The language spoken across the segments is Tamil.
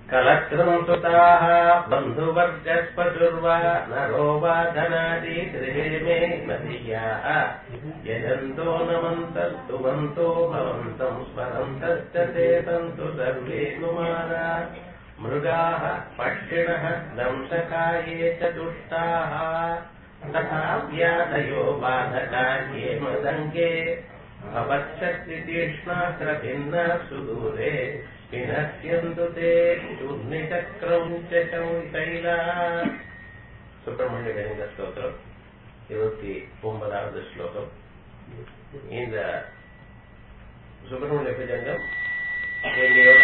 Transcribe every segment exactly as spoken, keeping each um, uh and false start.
कलत्रम् सुताः बन्धुवर्गस्पशुर्वा नरो वा धनादि गृहे मे मदीयाः यजन्तो नमन्तस्तुवन्तो भवन्तम् स्मरन्तश्च ते सन्तु सर्वे कुमारा मृगाः पक्षिणः दंशकाये च दुष्टाः तथा व्याधयो बाधकाये मदङ्गे भवच्छक्तितीक्ष्णास्त्रभिन्नः सुदूरे विनश्यन्तु ते चूर्णिचक्रम् च शैला சுப்பிரமணிய கணித ஸ்லோகம் இருபத்தி ஒன்பதாவது ஸ்லோகம். இந்த சுப்பிரமணிய புஜங்கம் எங்கேயோட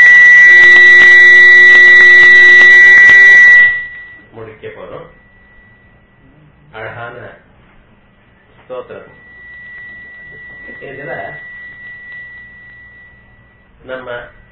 முடிக்க போறோம். அழகான ஸ்தோத்திரம். இதுல நம்ம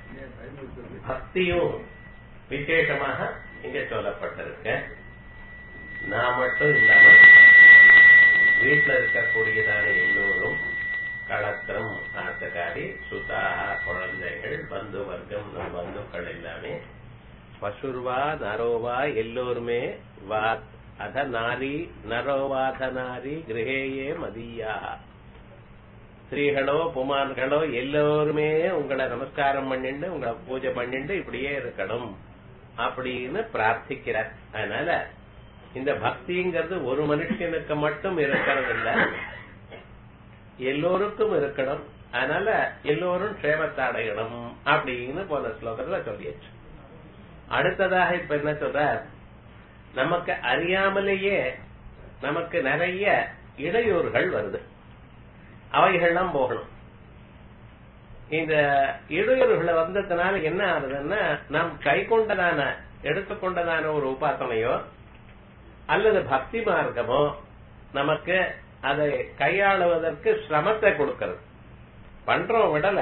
பக்தியும் விசேஷமாக இங்க சொல்லப்பட்டிருக்க. நான் மட்டும் இல்லாம வீட்டில் இருக்கக்கூடியதான எல்லோரும் களத்திரம் ஆட்டக்காரி சுதாகா குழந்தைகள் பந்து வர்க்கம் நம் பந்துக்கள் எல்லாமே பசுர்வா நரோவா எல்லோருமே வா அத நாரி நரோவாத நாரி கிரகேயே மதியா ஸ்திரீகளோ புமான்களோ எல்லோருமே உங்களை நமஸ்காரம் பண்ணிண்டு உங்களை பூஜை பண்ணிண்டு இப்படியே இருக்கணும் அப்படின்னு பிரார்த்திக்கிறார். அதனால இந்த பக்திங்கிறது ஒரு மனுஷனுக்கு மட்டும் இருக்கிறது இல்ல, எல்லோருக்கும் இருக்கணும். அதனால எல்லோரும் க்ஷேமத்தை அடையணும் அப்படின்னு போன ஸ்லோகத்துல சொல்லியாச்சு. அடுத்ததாக இப்ப என்ன சொல்ற, நமக்கு அறியாமலேயே நமக்கு நிறைய இடையூறுகள் வருது, அவைகள்லாம் போகணும். இந்த இடையூறுகளை வந்ததுனால என்ன ஆகுதுன்னா, நாம் கை கொண்டதான எடுத்துக்கொண்டதான ஒரு உபாசனையோ அல்லது பக்தி மார்க்கமோ நமக்கு அதை கையாளுவதற்கு சிரமத்தை கொடுக்கிறது. பண்றோம் விடல,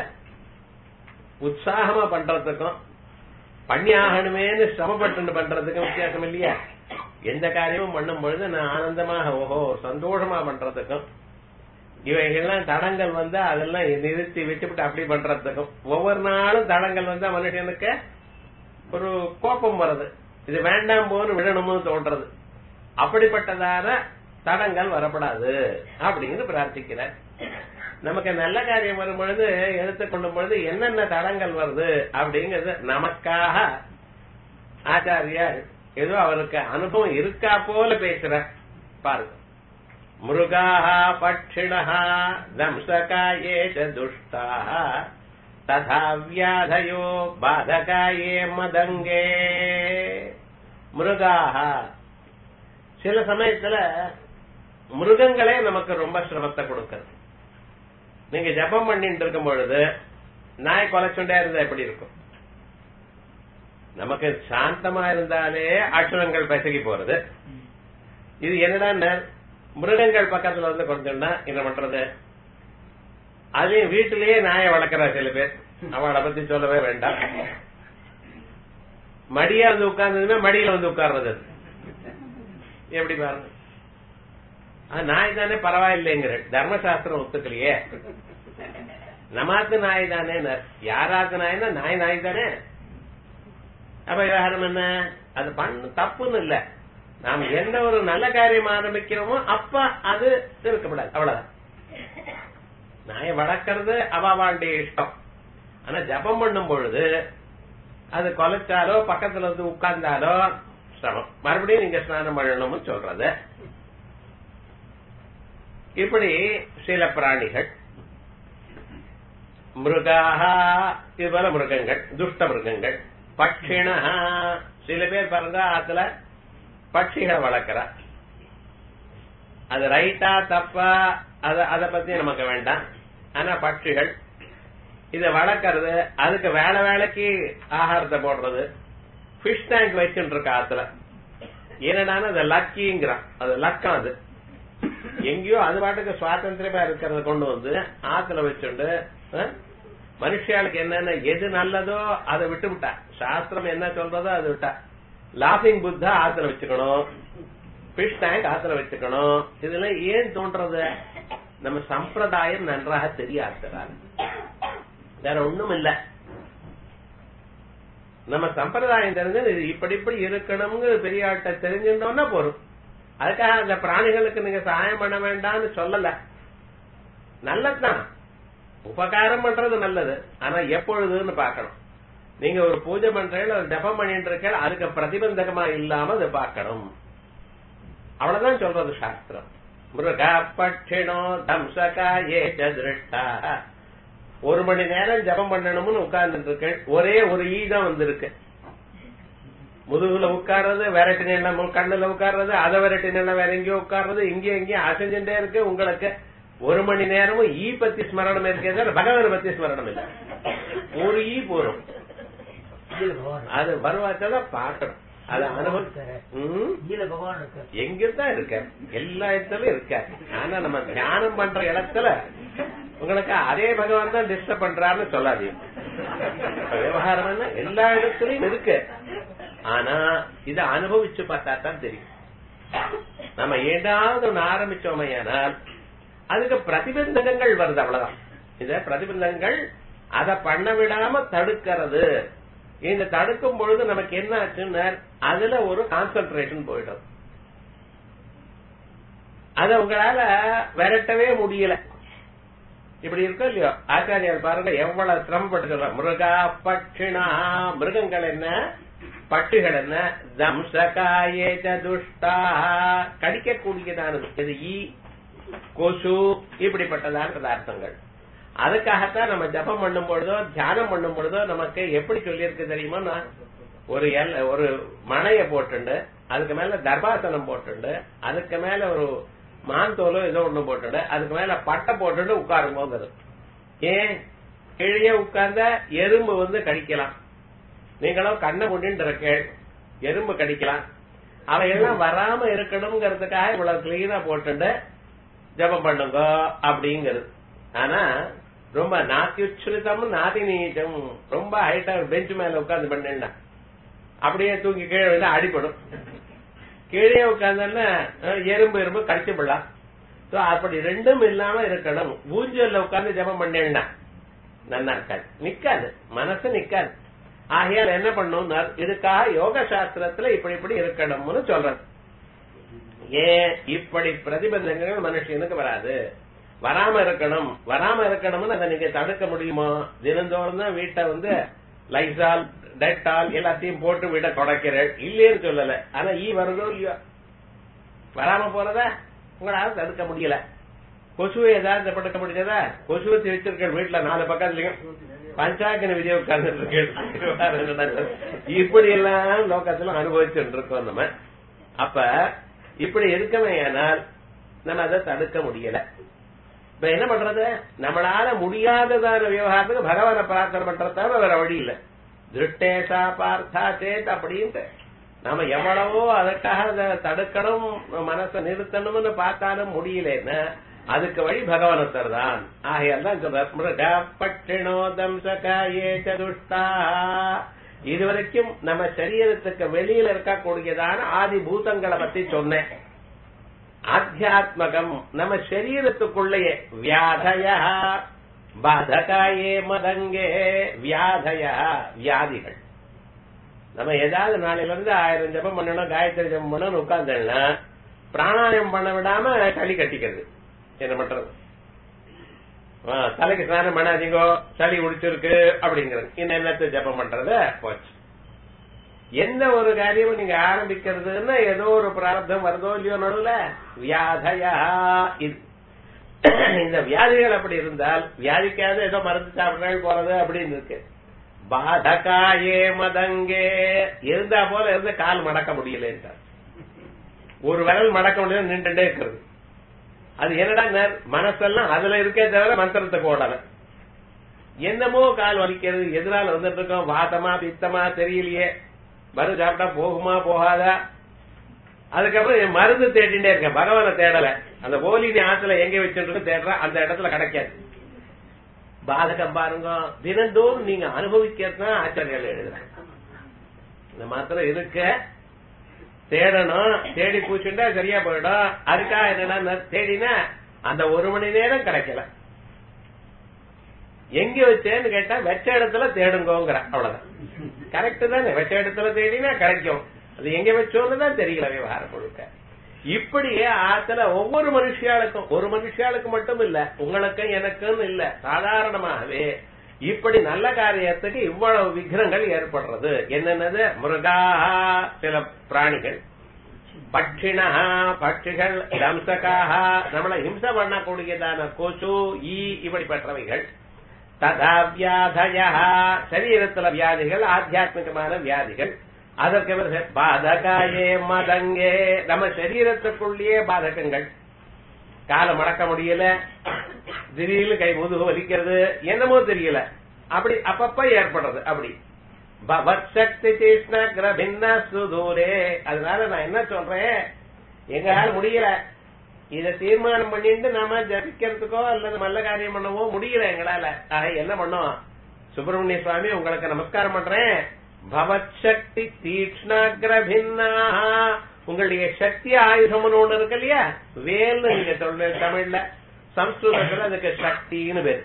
உற்சாகமா பண்றதுக்கும் பண்ணி ஆகணுமேனு சிரமப்பட்டு பண்றதுக்கும் வித்தியாசம் இல்லையா? எந்த காரியமும் பண்ணும் பொழுது நான் ஆனந்தமாக ஓஹோ சந்தோஷமா பண்றதுக்கும் இவைகள்லாம் தடங்கள் வந்து அதெல்லாம் நிறுத்தி வச்சுவிட்டு அப்படி பண்றதுக்கும் ஒவ்வொரு நாளும் தடங்கள் வந்தா மனுஷனுக்கு ஒரு கோபம் வருது, இது வேண்டாம் போன்னு விடணும்னு தோன்றது. அப்படிப்பட்டதான தடங்கள் வரப்படாது அப்படின்னு பிரார்த்திக்கிற. நமக்கு நல்ல காரியம் வரும் பொழுது எடுத்துக்கொள்ளும் பொழுது என்னென்ன தடங்கள் வருது அப்படிங்கிறது நமக்காக ஆச்சாரியார் ஏதோ அவருக்கு அனுபவம் இருக்கா போல பேசுற பாருங்க. மிருகாஹ பட்சிணஹ தம்சகாயே ச துஷ்டாஹ ததா வியாதயோ பாதகாயே மதங்கே. மிருகாஹ சில சமயத்துல மிருகங்களே நமக்கு ரொம்ப சிரமத்தை கொடுக்கிறது. நீங்க ஜபம் பண்ணிட்டு இருக்கும் பொழுது நாய் கொலைச்சுண்டே இருந்தா எப்படி இருக்கும்? நமக்கு சாந்தமா இருந்தாலே அக்ஷரங்கள் பேசகி போறது. இது என்னடா மிருகங்கள் பக்கத்துல வந்து கொஞ்சம்னா என்ன பண்றது? அதே வீட்டிலேயே நாயை வளர்க்கிற சில பேர், அவளை பத்தி சொல்லவே வேண்டாம். மடியா வந்து உட்கார்ந்ததுன்னா மடியில வந்து உட்கார்றது எப்படி பாருங்க. நாய் தானே பரவாயில்லைங்கிற தர்மசாஸ்திரம் ஒத்துக்கலையே. நமாத்து நாய் தானே, யாராத்து நாய்னா நாய் நாய் தானே. அப்ப விவகாரம் என்ன? அது பண்ண தப்புன்னு இல்ல. நாம் எந்த ஒரு நல்ல காரியம் ஆரம்பிக்கிறோமோ அப்ப அது இருக்கப்படாது, அவ்வளவுதான். நாயை வளர்க்கறது அவாவாளுடைய இஷ்டம். ஆனா ஜபம் பண்ணும் பொழுது அது கொலைச்சாலோ பக்கத்துல வந்து உட்கார்ந்தாலோ சிரமம். மறுபடியும் நீங்க ஸ்நானம் பண்ணணும்னு சொல்றது. இப்படி சில பிராணிகள் மிருகாக இது போல மிருகங்கள் துஷ்ட மிருகங்கள். பட்சிண சில பேர் பாருங்க அதுல பட்சிகளை வளர்க்கிற. அது ரைட்டா தப்பா அத பத்தி நமக்கு வேண்டாம். ஆனா பட்சிகள் இத வளர்க்கறது, அதுக்கு வேலை வேலைக்கு ஆகாரத்தை போடுறது. பிஷ் டேங்க் வச்சுட்டு இருக்க ஆத்துல என்னன்னா அது லக்கிங்கிறான், அது லக்கம். அது எங்கேயோ அது பாட்டுக்கு சுவாதந்திரமா இருக்கிறத கொண்டு வந்து ஆத்துல வச்சுண்டு மனுஷியாளுக்கு என்னென்ன எது நல்லதோ அதை விட்டு விட்டா, சாஸ்திரம் என்ன சொல்றதோ அது விட்டா. லாபிங் புத்தா ஆத்துல வச்சுக்கணும், பிஷ் டேங்க் ஆத்துல வச்சுக்கணும். இதெல்லாம் ஏன் தோன்றது? நம்ம சம்பிரதாயம் நன்றாக தெரியாது, வேற ஒண்ணும் இல்ல. நம்ம சம்பிரதாயம் தெரிஞ்சு இப்படி இப்படி இருக்கணும்னு பெரிய ஆட்ட தெரிஞ்சுட்டோம்னா போறோம். அதுக்காக அந்த பிராணிகளுக்கு நீங்க சகாயம் பண்ண வேண்டாம்னு சொல்லல. நல்லதுதான், உபகாரம் பண்றது நல்லது. ஆனா எப்பொழுதுன்னு பாக்கணும். நீங்க ஒரு பூஜை பண்றீங்க, ஒரு ஜபம் பண்ணிட்டு இருக்க, அதுக்கு பிரதிபந்தகமா இல்லாம அதை பார்க்கணும். அவ்வளவுதான் சொல்றது சாஸ்திரம். மிருகா பட்சிணோ தம்சகா ஏஜ திருஷ்டா. ஒரு மணி நேரம் ஜபம் பண்ணணும்னு உட்கார்ந்துட்டு இருக்க, ஒரே ஒரு ஈ தான் வந்திருக்கு. முதுகுல உட்கார்றது, விரட்டி நிலம் கண்ணுல உட்கார்றது, அதை விரட்டி நிலம் வேற எங்கேயோ உட்கார்றது, இங்கே எங்கேயும் அசைஞ்சுட்டே இருக்கு. உங்களுக்கு ஒரு மணி நேரமும் ஈ பத்தி ஸ்மரணம் இருக்கே, பகவான் பத்தி ஸ்மரணம் இல்லை. ஒரு ஈ போறோம், அது வருவாத்தான் பாக்கணும். அது அனுபவம் எங்கதான் இருக்க, எல்லா இடத்துலயும் இருக்க. ஆனா நம்ம தியானம் பண்ற இடத்துல உங்களுக்கு அதே பகவான் தான் டிஸ்டர்ப் பண்றாருன்னு சொல்லாதீங்க. விவகாரம் எல்லா இடத்துலயும் இருக்கு. ஆனா இத அனுபவிச்சு பார்த்தா தான் தெரியும். நம்ம ஏதாவது ஒண்ணு ஆரம்பிச்சோமையானால் அதுக்கு பிரதிபந்தகங்கள் வருது, அவ்வளவுதான். இந்த பிரதிபந்தகங்கள் அதை பண்ண விடாம தடுக்கிறது. இந்த தடுக்கும் பொழுது நமக்கு என்ன ஆச்சுன்னா அதுல ஒரு கான்சென்ட்ரேஷன் போயிடும். அத உங்களால விரட்டவே முடியல. இப்படி இருக்கோ இல்லையோ, ஆச்சாரியால் பாருங்க எவ்வளவு சிரமப்பட்டு சொல்ற. மிருகா பட்சிணா, மிருகங்கள் என்ன, பட்டுகள் என்ன, தம்சகாயே துஷ்டா, கடிக்கக்கூடியதானது இது ஈ, கொசு, இப்படிப்பட்டதான பதார்த்தங்கள். அதுக்காகத்தான் நம்ம ஜபம் பண்ணும் பொழுதோ தியானம் பண்ணும் பொழுதோ நமக்கு எப்படி சொல்லியிருக்கு தெரியுமா, ஒரு எல் ஒரு மனைய போட்டுண்டு அதுக்கு மேல தர்பாசனம் போட்டுண்டு அதுக்கு மேல ஒரு மாந்தோலோ ஏதோ ஒண்ணு போட்டுண்டு அதுக்கு மேல பட்டை போட்டுட்டு உட்காரும்போது, ஏன் கீழே உட்கார்ந்த எறும்பு வந்து கடிக்கலாம். நீங்களும் கண்ணை கொண்டு இருக்க எறும்பு கடிக்கலாம். அவையெல்லாம் வராம இருக்கணும்ங்கிறதுக்காக இவ்வளவு கிளீனா போட்டுண்டு ஜபம் பண்ணுங்க அப்படிங்கிறது. ஆனா ரொம்ப நாத்தியுச்சரிதம் நாதி நீச்சம், ரொம்ப ஹைட்டா பெஞ்ச் மேல உட்கார்ந்து பண்ணா அப்படியே தூக்கி கீழே வந்து அடிப்படும். கீழே உட்கார்ந்தா எறும்பு எறும்பு கடிச்சு விடலாம். அப்படி ரெண்டும் இல்லாம இருக்கணும். ஊஞ்சல்ல உட்கார்ந்து ஜபம் பண்ணேன்னா நல்லா இருக்காது, நிக்காது, மனசு நிக்காது. ஆகையால் என்ன பண்ணும், இதுக்காக யோக சாஸ்திரத்துல இப்படி இப்படி இருக்கணும்னு சொல்றது. ஏன் இப்படி பிரதிபந்தங்கள் மனுஷனுக்கு வராது, வராம இருக்கணும். வராம இருக்கணும்னு அதை நீங்க தடுக்க முடியுமா? தினந்தோறும் தான் வீட்டை வந்து லைசால் டெட்டால் எல்லாத்தையும் போட்டு வீட்டை தொடக்கிறேன் இல்லையேன்னு சொல்லல. ஆனா ஈ வருதோ இல்லையோ, வராம போறதா உங்களால தடுக்க முடியல. கொசுவை ஏதாவது படுக்க முடிஞ்சதா? கொசுவை வச்சிருக்க வீட்டுல நாலு பக்கத்துலயும் பஞ்சாயத்து விதியை உட்கார்ந்துட்டு இருக்கு. இப்படி எல்லாம் லோகத்துல அனுபவிச்சுட்டு இருக்கோம் நம்ம. அப்ப இப்படி இருக்கவே ஆனால் நம்ம அதை தடுக்க முடியல. இப்ப என்ன பண்றது, நம்மளால முடியாததான விவகாரத்துக்கு பகவான பிரார்த்தனை பண்றதால வேற வழி இல்ல. திருஷ்டேசா பார்த்தா சேத் அப்படின்ட்டு நாம எவ்வளவோ அதற்காக அதை தடுக்கணும், மனசை நிறுத்தணும்னு பார்த்தாலும் முடியலன்னு அதுக்கு வழி பகவானத்தர் தான். ஆகையால் தான் சொல்ற பட்டினோதம் சகாயே சதுஷ்டா. இதுவரைக்கும் நம்ம சரீரத்துக்கு வெளியில இருக்கக்கூடியதான ஆதி பூதங்களை பத்தி சொன்னேன். ஆத்தியாத்மகம் நம்ம சரீரத்துக்குள்ளேயே வியாதய பாதகாயே மதங்கே, வியாதய வியாதிகள். நம்ம ஏதாவது நாளையில இருந்து ஆயிரம் ஜபம் பண்ணணும், காயத்ரி ஜபம் பண்ணணும் உட்கார்ந்தா பிராணாயம் பண்ண விடாம சளி கட்டிக்கிறது. என்ன பண்றது, தலைக்கு ஸ்நானம் பண்ணாதீங்கோ சளி உடிச்சிருக்கு அப்படிங்கிறது. இந்த என்னத்தை ஜபம் பண்றது போச்சு. எந்த ஒரு காரியமும் நீங்க ஆரம்பிக்கிறதுன்னா ஏதோ ஒரு பிரார்த்தம் வருதோ இல்லையோ நடுவுல வியாதயா. இந்த வியாதிகள் அப்படி இருந்தால் வியாதிக்காவது ஏதோ மருந்து சாப்பிடுறது போறது அப்படின்னு இருக்கு. பாதகாயே மதங்கே இருந்தா போல இருந்து கால் மடக்க முடியல, ஒரு விரல் மடக்க முடியல, நின்றுட்டே இருக்கிறது. அது என்னடா மனசெல்லாம் அதுல இருக்கே தவிர மந்திரத்துக்கு ஓடல. என்னமோ கால் வலிக்கிறது, எதிரால வந்துட்டு இருக்கோம், வாதமா பித்தமா தெரியலையே, மருந்து சாப்பிட்டா போகுமா போகாதா. அதுக்கப்புறம் மருந்து தேடிட்டே இருக்கேன், பகவான தேடல. அந்த போலினி ஆத்துல எங்க வச்சுட்டு தேடுற அந்த இடத்துல கிடைக்காது. பாதகம் பாருங்க, தினந்தோறும் நீங்க அனுபவிக்கிறதுனா ஆச்சாரியால் எழுதுறேன். இந்த மாத்திரம் இருக்க தேடணும், தேடி பூச்சுட்டா சரியா போயிடும். அதுக்காக என்னன்னா தேடினா அந்த ஒரு மணி நேரம் கிடைக்கல. எங்க வச்சேன்னு கேட்டா வச்ச இடத்துல தேடுங்கோங்கிற, அவ்வளவுதான். கரெக்ட் தானே, வச்ச இடத்துல தேடினா கிடைக்கும். அது எங்க வச்சோன்னு தான் தெரியல விவகாரம் முழுக்க. இப்படியே ஆத்துல ஒவ்வொரு மனுஷியாளுக்கும், ஒரு மனுஷியாளுக்கு மட்டும் இல்ல, உங்களுக்கும் எனக்கும் இல்ல, சாதாரணமாகவே இப்படி நல்ல காரியத்துக்கு இவ்வளவு விக்னங்கள் ஏற்படுறது. என்னென்னது? மிருகா, சில பிராணிகள், பட்சிணா, பட்சிகள், தம்சகாக, நம்மளை ஹிம்சை பண்ணக்கூடியதான கொசு, ஈ, இப்படிப்பட்டவைகள், ததா வியாதய, சரீரத்துல வியாதிகள், ஆத்தியாத்மிகமான வியாதிகள், அதற்கு பிறகு பாதகாயே மதங்கே, நம்ம சரீரத்துக்குள்ளேயே பாதகங்கள், காலை மடக்க முடியல, திடீர்னு கை முதுகு வலிக்கிறது, என்னமோ தெரியல, அப்படி அப்பப்ப ஏற்படுறது. அப்படி பவத்சக்தி தீஷ்ண பின்ன சுதூரே. அதனால நான் என்ன சொல்றேன், எங்களால முடியல, இத தீர்மானம் பண்ணிட்டு நாம ஜபிக்கிறதுக்கோ அல்லது நல்ல காரியம் பண்ணவோ முடியல எங்களால. ஆக என்ன பண்ணோம், சுப்பிரமணிய சுவாமி உங்களுக்கு நமஸ்காரம் பண்றேன், பவத்சக்தி தீக்ஷ்ணாகிர பின்னா, உங்களுடைய சக்தி ஆயுதம்னு ஒண்ணு இருக்கு இல்லையா, வேல்னு நீங்க சொல்ற தமிழ்ல, சம்ஸ்கிருதத்துல அதுக்கு சக்தின்னு பேரு.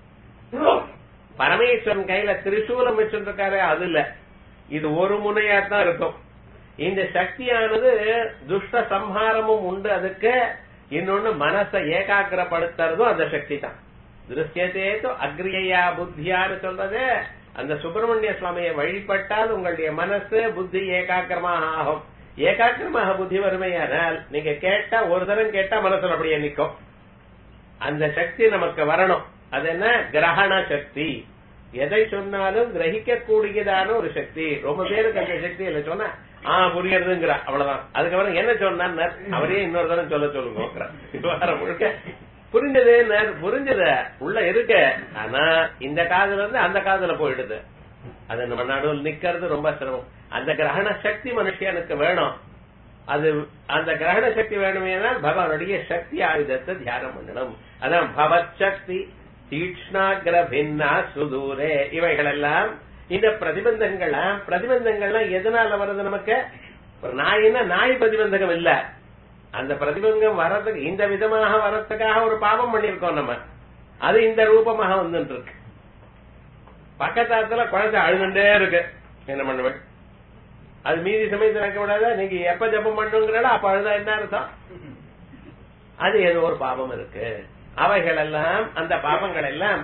பரமேஸ்வரன் கையில திரிசூலம் வச்சிருக்காரு, அது இல்ல, இது ஒரு முனையாத்தான் இருக்கும். இந்த சக்தியானது துஷ்ட சம்ஹாரமும் உண்டு அதுக்கு, இன்னொன்னு மனசை ஏகாகிரப்படுத்துறதும் அந்த சக்தி தான். திருஷ்யத்தேதோ அக்ரியா புத்தியான்னு சொல்றது, அந்த சுப்பிரமணிய சுவாமியை வழிபட்டால் உங்களுடைய மனசு புத்தி ஏகாக்கிரமாக ஆகும். ஏகாக்கிரமாக புத்தி வறுமையானால் நீங்க கேட்டா ஒரு தரம் கேட்டா மனசுல அப்படியே நிற்கும். அந்த சக்தி நமக்கு வரணும். அது என்ன? கிரகண சக்தி. எதை சொன்னாலும் கிரகிக்க கூடியதான ஒரு சக்தி. ரொம்ப பேருக்கு அந்த சக்தி இல்ல, சொன்னா ஆஹ் புரியறதுங்கிற அவ்வளவுதான். அதுக்கப்புறம் என்ன சொன்னார் அவரே இன்னொரு தரம் சொல்ல சொல்லுங்க. முழுக்க புரிஞ்சது, புரிஞ்சது உள்ள இருக்கு, ஆனா இந்த காதுல இருந்து அந்த காதுல போயிடுது. அது நம்ம நடுவில் நிக்கிறது ரொம்ப சிரமம். அந்த கிரகண சக்தி மனுஷனுக்கு வேணும். அது அந்த கிரகண சக்தி வேணுமேனால் பகவானுடைய சக்தி ஆயுதத்தை தியானம் பண்ணணும். அதான் பவத் சக்தி தீக்ஷ்ணாகிர பின்னா சுதூரே. இவைகள் எல்லாம் இந்த பிரதிபந்தங்கள்லாம், பிரதிபந்தங்கள்லாம் எதனால வருது நமக்கு? நாயின்னா நாய் பிரதிபந்தகம் இல்ல, அந்த பிரதிபந்தம் வர்றதுக்கு இந்த விதமாக வர்றதுக்காக ஒரு பாவம் பண்ணிருக்கோம் நம்ம, அது இந்த ரூபமாக வந்துட்டு இருக்கு. பக்கத்தாத்துல குழந்தை அழுதுண்டே இருக்கு, என்ன பண்ணுவேன்? அது மீதி சமயத்தில் இருக்க விடாத, நீங்க எப்ப ஜபம் பண்ணுங்கிறா அப்ப அழுதா என்ன அர்த்தம்? அது ஏதோ ஒரு பாவம் இருக்கு. அவைகள் எல்லாம், அந்த பாவங்கள் எல்லாம்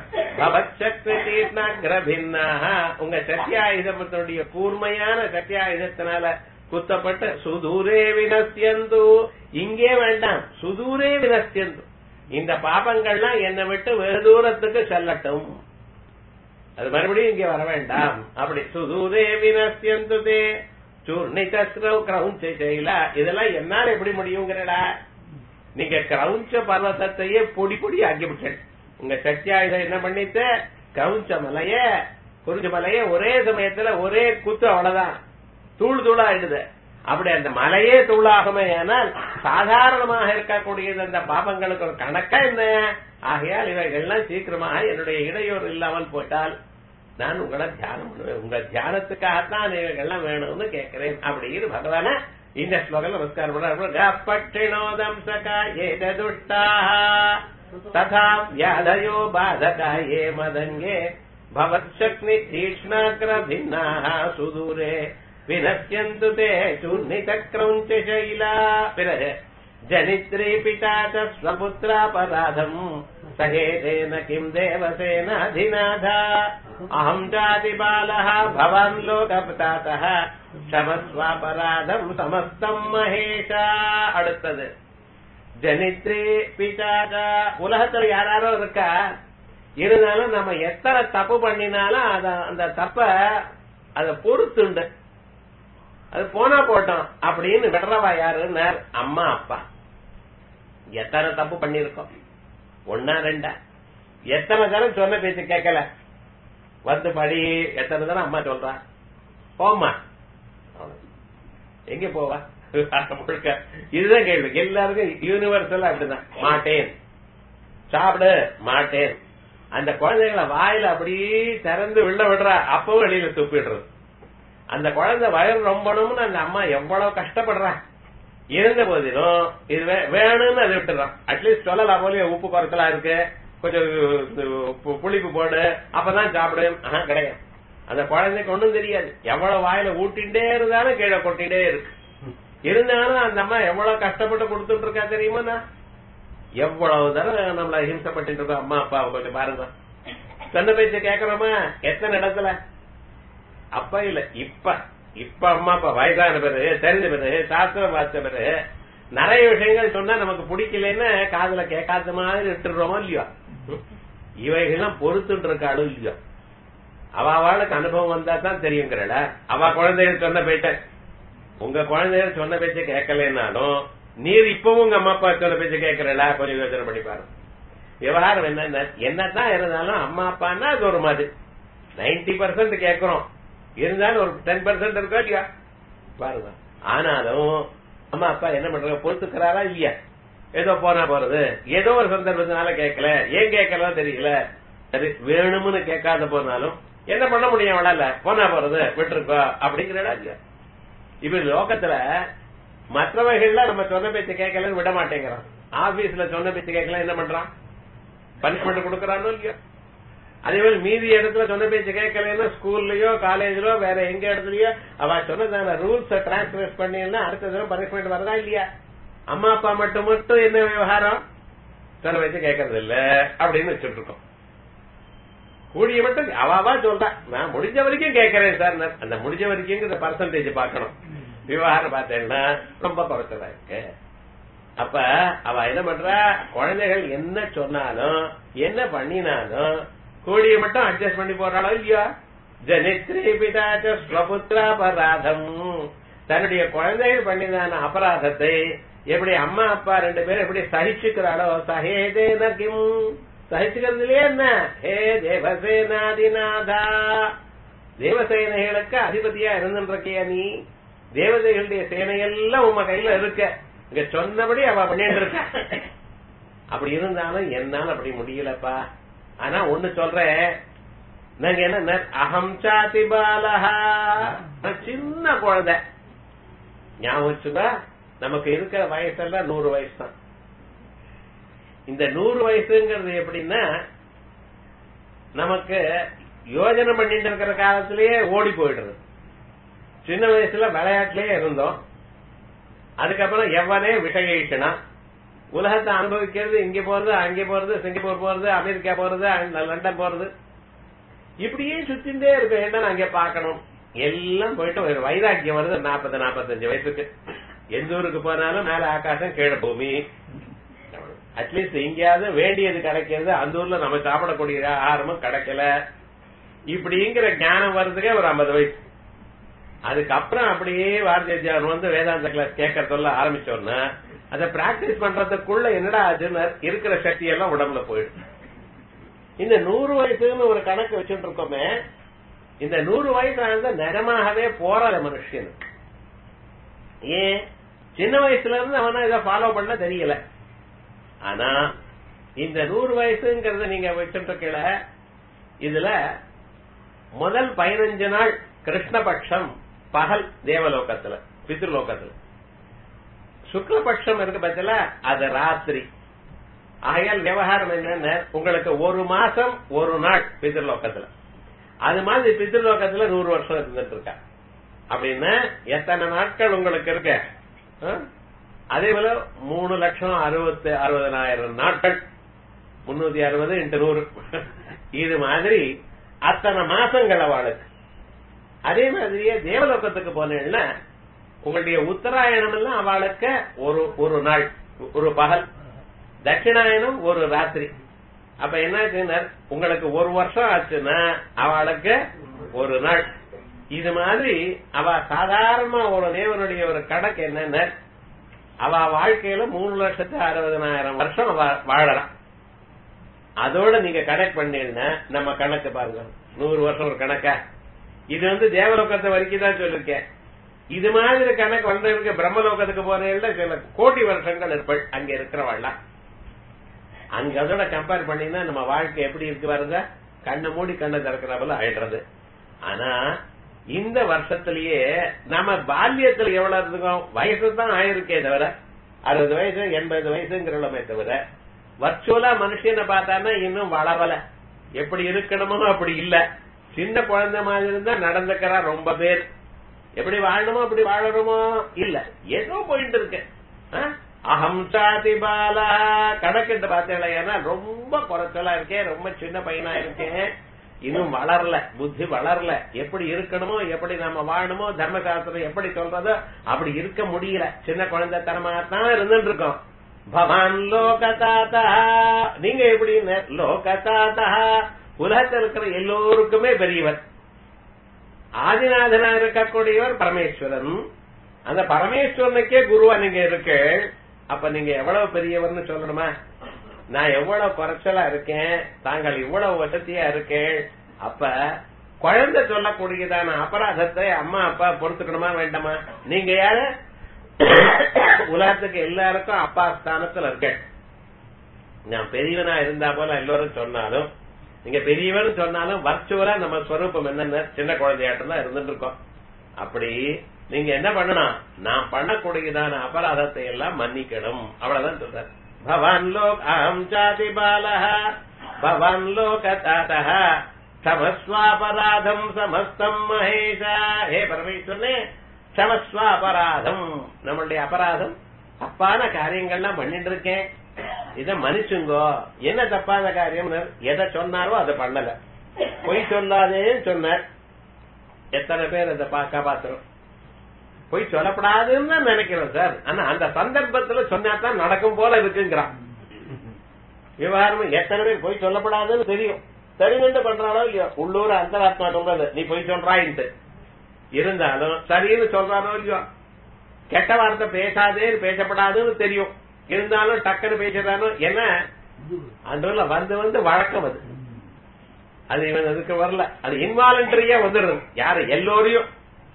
உங்க சத்தியாயுதத்தினுடைய கூர்மையான சத்தியாயுதத்தினால குத்தப்பட்டு சுதூரே வினஸ்யந்து, இங்கே வேண்டாம், சுதூரே வினஸ்யந்து, இந்த பாபங்கள்லாம் என்னை விட்டு வெகு தூரத்துக்கு செல்லட்டும், அது மறுபடியும் இங்க வர வேண்டாம். அப்படி சுதூரே வினஸ்யந்து கிரௌஞ்ச செய்யலா. இதெல்லாம் என்னால எப்படி முடியுங்கிறடா? நீங்க கிரௌஞ்ச பர்வதத்தையே பொடி பொடி ஆக்கிவிட்டேன். உங்க சத்தியாயுதம் என்ன பண்ணிட்டு கிரௌஞ்ச மலைய குறிஞ்ச மலைய ஒரே சமயத்துல ஒரே குத்து, அவ்வளவுதான், தூள் தூளா ஆயிடுது. அப்படி அந்த மலையே தூளாகுமே, ஆனால் சாதாரணமாக இருக்கக்கூடியது அந்த பாபங்களுக்கு ஒரு கணக்கா என்ன? ஆகையால் இவைகள்லாம் சீக்கிரமாக என்னுடைய இடையூறு இல்லாமல் போட்டால் நான் உங்களை தியானம் பண்ணுவேன். உங்க தியானத்துக்காகத்தான் இவைகள்லாம் வேணும்னு கேட்கிறேன் அப்படின்னு பகவான இந்த ஸ்லோகம் நமஸ்காரம் பண்றோதம் சகாயுஷ்டா ததா வியாதயோ பாதகாயே மதங்கே பவத்சக்னி தீக்ஷ்ணாக்ர பின்னா சுதூரே வினஸ்யந்து தே சூர்ணித கிரௌஞ்ச சைலா. பிறகு ஜனித்ரீ பிதா ச ஸ்வபுத்ராபராதம் சகேதேன கிம் தேவசேன அதிநாதா அஹம் ஜாதி பாலஹ பவான் லோகபதாதஹ க்ஷமஸ்வாபராதம் சமஸ்தம் மகேஷா. அடுத்தது ஜனித்ரீ பிதாச்சா. உலகத்துல யாராரோ இருக்கா, இருந்தாலும் நம்ம எத்தனை தப்பு பண்ணினாலும் அத அந்த தப்ப அத பொறுத்துண்டு அது போனா போட்டோம் அப்படின்னு விடுறவா யாருன்னா அம்மா அப்பா. எத்தனை தப்பு பண்ணிருக்கோம், ஒன்னா ரெண்டா, எத்தனை தரம் சொன்ன பேச்சு கேட்கல, வந்து படி, எத்தனை தரம் அம்மா சொல்றா போமா, எங்க போவா? இதுதான் கேள்வி எல்லாருக்கும் யூனிவர்சல். அப்படிதான், மாட்டேன், சாப்பிடு மாட்டேன். அந்த குழந்தைகளை வாயில அப்படியே திறந்து விட விடுறா, அப்பவும் வெளியில துப்பிடுறது. அந்த குழந்தை வயறு ரொம்பணும்னு அந்த அம்மா எவ்வளவு கஷ்டப்படுறா. இருந்த போதிலும் இது வேணும்னு அதை விட்டுறான். அட்லீஸ்ட் சொல்லலாம் போல உப்பு குறைச்சலா இருக்கு, கொஞ்சம் புளிப்பு போடு, அப்பதான் சாப்பிடு. ஆனா கிடையாது, அந்த குழந்தைக்கு ஒண்ணும் தெரியாது. எவ்வளவு வாயில ஊட்டிகிட்டே இருந்தாலும் கீழே கொட்டிட்டே இருக்கு. இருந்தாலும் அந்த அம்மா எவ்வளவு கஷ்டப்பட்டு கொடுத்துட்டு இருக்கா தெரியுமா? எவ்வளவு தடவை நம்மள ஹிம்சப்பட்டு இருக்கோம். அம்மா அப்பாவை கொஞ்சம் பாருங்க. சொன்ன பேச்ச கேக்குறோமா? எத்தனை இடத்துல? அப்ப இல்ல இப்ப இப்ப அம்மா அப்பா வயதான பிறகு, தெரிஞ்ச பிறகு, சாஸ்திரம் பார்த்த பிறகு நிறைய விஷயங்கள் சொன்னா நமக்கு பிடிக்கலன்னு காதுல கேட்காத மாதிரி விட்டுறோமோ இல்லையோ? இவைகள்லாம் பொறுத்துட்டு இருக்காளோ இல்லையோ? அவ அவளுக்கு அனுபவம் வந்தா தான் தெரியுங்கிறல. அவ குழந்தைகள் சொன்ன பேச்ச, உங்க குழந்தைகள் சொன்ன பேச்ச கேட்கலன்னாலும் நீர் இப்பவும் உங்க அம்மா அப்பா சொன்ன பேச்ச கேட்கறல. கொஞ்சம் யோசனை பண்ணி பாருங்க. விவகாரம் என்ன என்னதான் இருந்தாலும் அம்மா அப்பான்னா அது ஒரு மாதிரி நைன்டி பர்சன்ட் கேட்கிறோம். இருந்தாலும் ஒரு டென் பர்சன்ட் இருக்கா இல்லையா பாருங்க. ஆனாலும் அம்மா அப்பா என்ன பண்றாங்க? பொறுத்துக்கிறாரா இல்லையா? ஏதோ போனா போறது, ஏதோ ஒரு சந்தர்ப்பத்தினால கேட்கல, ஏன் கேட்கலாம் தெரியல, சரி வேணும்னு கேட்காத போனாலும் என்ன பண்ண முடியும்? அவளால போனா போறது விட்டுருக்கோ அப்படிங்கிறடா இல்லையா? இப்ப லோகத்துல மற்றவர்கள்லாம் நம்ம சொன்ன பேச்சு கேட்கலன்னு விட மாட்டேங்கிறான். ஆபீஸ்ல சொன்ன பேச்சு கேட்கலாம் என்ன பண்றான்? பனிஷ்மெண்ட் கொடுக்கறானோ இல்லையோ? அதே மாதிரி மீதி இடத்துல சொன்ன பேச்சு கேட்கலன்னா ஸ்கூல்லயோ காலேஜ்லயோ வேற எங்க இடத்துலயோ அவ சொன்னதான ரூல்ஸ் டிரான்ஸ்லேட் பண்ணா அடுத்த தடவை பனிஷ்மெண்ட் வரதா இல்லையா? அம்மா அப்பா மட்டும் மட்டும் என்ன விவகாரம்? சொன்ன பேச்சு கேட்கறது இல்ல அப்படின்னு வச்சுட்டு இருக்கோம். கூடிய மட்டும் அவாவா சொல்றா, நான் முடிஞ்ச வரைக்கும் கேட்கறேன் சார். அந்த முடிஞ்ச வரைக்கும் பர்சன்டேஜ் பார்க்கணும். விவகாரம் பார்த்தேன்னா ரொம்ப குறைச்சதா இருக்கு. அப்ப அவ என்ன பண்றா? குழந்தைகள் என்ன சொன்னாலும் என்ன பண்ணினாலும் கூடிய மட்டும் அட்ஜஸ்ட் பண்ணி போறாளோ இல்லையா? ஜனித்ரி பிதாச்ச ஸ்வபுத்திராபராதம், தன்னுடைய குழந்தைகள் பண்ணினான அபராதத்தை எப்படி அம்மா அப்பா ரெண்டு பேரும் எப்படி சகிச்சுக்கிறாளோ, சஹேதேன கிம், சகிச்சுக்கிறதுலயே என்ன? ஹே தேவசேனாதிநாதா, தேவசேனைகளுக்கு அதிபதியா இருந்துருக்கியா நீ? தேவதைகளுடைய சேனையெல்லாம் உங்க கையில இருக்க. இங்க சொன்னபடி அவ பண்ணிட்டு இருக்க. அப்படி இருந்தாலும் என்னால அப்படி முடியலப்பா. ஆனா ஒண்ணு சொல்றேன், நாங்க என்ன அகம் சாதி பாலஹா, சின்ன குழந்தை ஞாபகம் வச்சுக்கா. நமக்கு இருக்கிற வயசெல்லாம் நூறு வயசு தான். இந்த நூறு வயசுங்கிறது எப்படின்னா நமக்கு யோஜனை பண்ணிட்டு இருக்கிற காலத்திலேயே ஓடி போயிடுறது. சின்ன வயசுல விளையாட்டுலயே இருந்தோம். அதுக்கப்புறம் எவனே விஷயனா உலகத்தை அனுபவிக்கிறது, இங்க போறது, அங்கே போறது, சிங்கப்பூர் போறது, அமெரிக்கா போறது, லண்டன் போறது, இப்படியே சுத்திண்டே இருக்க. என்ன அங்க பாக்கணும் எல்லாம் போயிட்டு ஒரு வைராக்கியம் வருது. நாற்பது நாற்பத்தஞ்சு வயசுக்கு எந்த ஊருக்கு போனாலும் மேல ஆகாசம் கீழே பூமி. அட்லீஸ்ட் எங்கேயாவது வேண்டியது கிடைக்கிறது, அந்த ஊர்ல நம்ம சாப்பிடக்கூடிய ஆகாரமும் கிடைக்கல. இப்படிங்கிற ஞானம் வர்றதுக்கே ஒரு ஐம்பது வயசு. அதுக்கப்புறம் அப்படியே வார்த்தை வந்து வேதாந்த கிளாஸ் கேட்க சொல்ல ஆரம்பிச்சோம்னா அதை பிராக்டிஸ் பண்றதுக்குள்ள என்னடா ஆச்சுன்னு இருக்கிற சக்தி எல்லாம் உடம்புல போயிடும். இந்த நூறு வயசுன்னு ஒரு கணக்கு வச்சுட்டு இருக்கோமே, இந்த நூறு வயசு நிறமாகவே போறாத மனுஷனுக்கு. ஏன்? சின்ன வயசுல இருந்து அவனா இதை ஃபாலோ பண்ண தெரியல. ஆனா இந்த நூறு வயசுங்கிறத நீங்க வச்சுட்டு இருக்கல, இதுல முதல் பதினஞ்சு நாள் கிருஷ்ணபக்ஷம் பகல் தேவலோகத்துல பித்ருலோகத்துல, சுக்லபக்ஷம் இருக்கு பட்சல அது ராத்திரி. ஆகையால் விவகாரம் என்னன்னு உங்களுக்கு ஒரு மாசம் ஒரு நாள் பித்ருலோகத்துல, அது மாதிரி பித்ருலோகத்துல நூறு வருஷம் இருந்துட்டு இருக்கா. அப்படின்னா எத்தனை நாட்கள் உங்களுக்கு இருக்க? அதே போல மூணு லட்சம் அறுபத்தி அறுபதனாயிரம் நாட்கள், முன்னூத்தி அறுபது இன்ட்டு நூறு, இது மாதிரி அத்தனை மாசங்கள் அவளுக்கு. அதே மாதிரியே தேவலோகத்துக்கு போனேன்னா உங்களுடைய உத்தராயணம் எல்லாம் அவளுக்கு ஒரு ஒரு நாள் ஒரு பகல், தட்சிணாயனம் ஒரு ராத்திரி. அப்ப என்ன உங்களுக்கு ஒரு வருஷம் ஆச்சுன்னா அவளுக்கு ஒரு நாள். இது மாதிரி அவ சாதாரணமா ஒரு தேவனுடைய ஒரு கணக்கு என்னன்னா அவ வாழ்க்கையில மூணு லட்சத்து அறுபதனாயிரம் வருஷம் அவ வாழறான். அதோட நீங்க கணக்கு பண்ணீங்கன்னா நம்ம கணக்கு பாருங்க, நூறு வருஷம் ஒரு கணக்கா? இது வந்து தேவலோகத்தை வரைக்கும் தான் சொல்லிருக்கேன். இது மாதிரி கணக்கு வந்திருக்க பிரம்மலோகத்துக்கு போறேன்ல சில கோடி வருஷங்கள் இருப்பள் அங்க இருக்கிறவாள்லாம். அங்க அதோட கம்பேர் பண்ணினா நம்ம வாழ்க்கை எப்படி இருக்கு பாருங்க, கண்ணை மூடி கண்ணை திறக்கிற போல ஆயிடுறது. ஆனா இந்த வருஷத்திலேயே நம்ம பால்யத்துல எவ்வளவு இருந்துக்கோம், வயசு தான் ஆயிருக்கே தவிர அறுபது வயசு எண்பது வயசுங்கிறமே தவிர வர்ச்சுவலா மனுஷனை பார்த்தானா இன்னும் வளவல, எப்படி இருக்கணுமோ அப்படி இல்ல. சின்ன குழந்தை மாதிரி இருந்தா நடந்துக்கிறா ரொம்ப பேர். எப்படி வாழணுமோ அப்படி வாழணுமோ இல்ல, ஏதோ போயிட்டு இருக்கு. அகம் சாதி பாலா கணக்கிட்டு பார்த்தேன், ஏன்னா ரொம்ப குறைச்சலா இருக்கேன், ரொம்ப சின்ன பையனா இருக்கேன், இன்னும் வளரல, புத்தி வளரல, எப்படி இருக்கணுமோ எப்படி நம்ம வாழணுமோ தர்மசாஸ்திரம் எப்படி சொல்றதோ அப்படி இருக்க முடியல, சின்ன குழந்தை தரமாத்தான் இருந்துட்டு இருக்கோம். பவான் லோகதாதா, நீங்க எப்படி லோகதாதா, உலகத்தில் இருக்கிற எல்லோருக்குமே பெரியவர், ஆதிநாதனா இருக்கக்கூடியவர் பரமேஸ்வரன். அந்த பரமேஸ்வரனுக்கே குருவா நீங்க இருக்கு. அப்ப நீங்க எவ்வளவு பெரியவர்னு சொல்லணுமா? நான் எவ்வளவு குறைச்சலா இருக்கேன், தாங்கள் இவ்வளவு வசதியா இருக்கேன். அப்ப குழந்தை சொல்லக்கூடியதான அபராதத்தை அம்மா அப்பா பொறுத்துக்கணுமா வேண்டாமா? நீங்க யாரு? உலகத்துக்கு எல்லாருக்கும் அப்பா ஸ்தானத்துல இருக்க. நான் பெரியவனா இருந்தா போல எல்லோரும் சொன்னாலும், நீங்க பெரியவன் சொன்னாலும் வர்ச்சுவலா நம்ம ஸ்வரூபம் என்னன்னு சின்ன குழந்தையாட்டம் தான் இருந்துட்டு இருக்கோம். அப்படி நீங்க என்ன பண்ணணும்? நான் பண்ணக்கூடியதான அபராதத்தை எல்லாம் மன்னிக்கணும், அவ்வளவுதான் சொல்ற. பவான் லோக் அஹம் சாதி பாலஹ பவான் லோகதாதஹ க்ஷமஸ்வாபராதம் சமஸ்தம் மகேஷா. ஹே பரமேஸ்வரனே, க்ஷமஸ்வாபராதம், நம்மளுடைய அபராதம், தப்பான காரியங்கள்லாம் பண்ணிட்டு இருக்கேன், இத மன்னிச்சுங்கோ. என்ன தப்பான காரியம்? எதை சொன்னாரோ அதை பண்ணல, பொய் சொல்லாதேன்னு சொன்னார். எத்தனை பேர் அதை காப்பாத்துறோம்? பொய் சொல்லப்படாதுன்னு தான் நினைக்கிறோம் சார். ஆனா அந்த சந்தர்ப்பத்துல சொன்னாதான் நடக்கும் போல இருக்குங்கிறான் விவகாரம். எத்தனை பேர் பொய் சொல்லப்படாதுன்னு தெரியும், தெரிஞ்சுட்டு பண்றாளோ இல்லையோ, உள்ளூர் அந்தராத்மா சொல்றது நீ பொய் சொல்றாயின்ட்டு, இருந்தாலும் சரின்னு சொல்றானோ இல்லையோ, கெட்ட வார்த்தை பேசாதே பேசப்படாதுன்னு தெரியும், இருந்தாலும் டக்குன்னு பேசுறானோ. என்ன அந்த வந்து வந்து வழக்கம் அது, அது இவன் அதுக்கு வரல, அது இன்வாலண்டரியா வந்துடுறது. யாரு? எல்லோரையும்.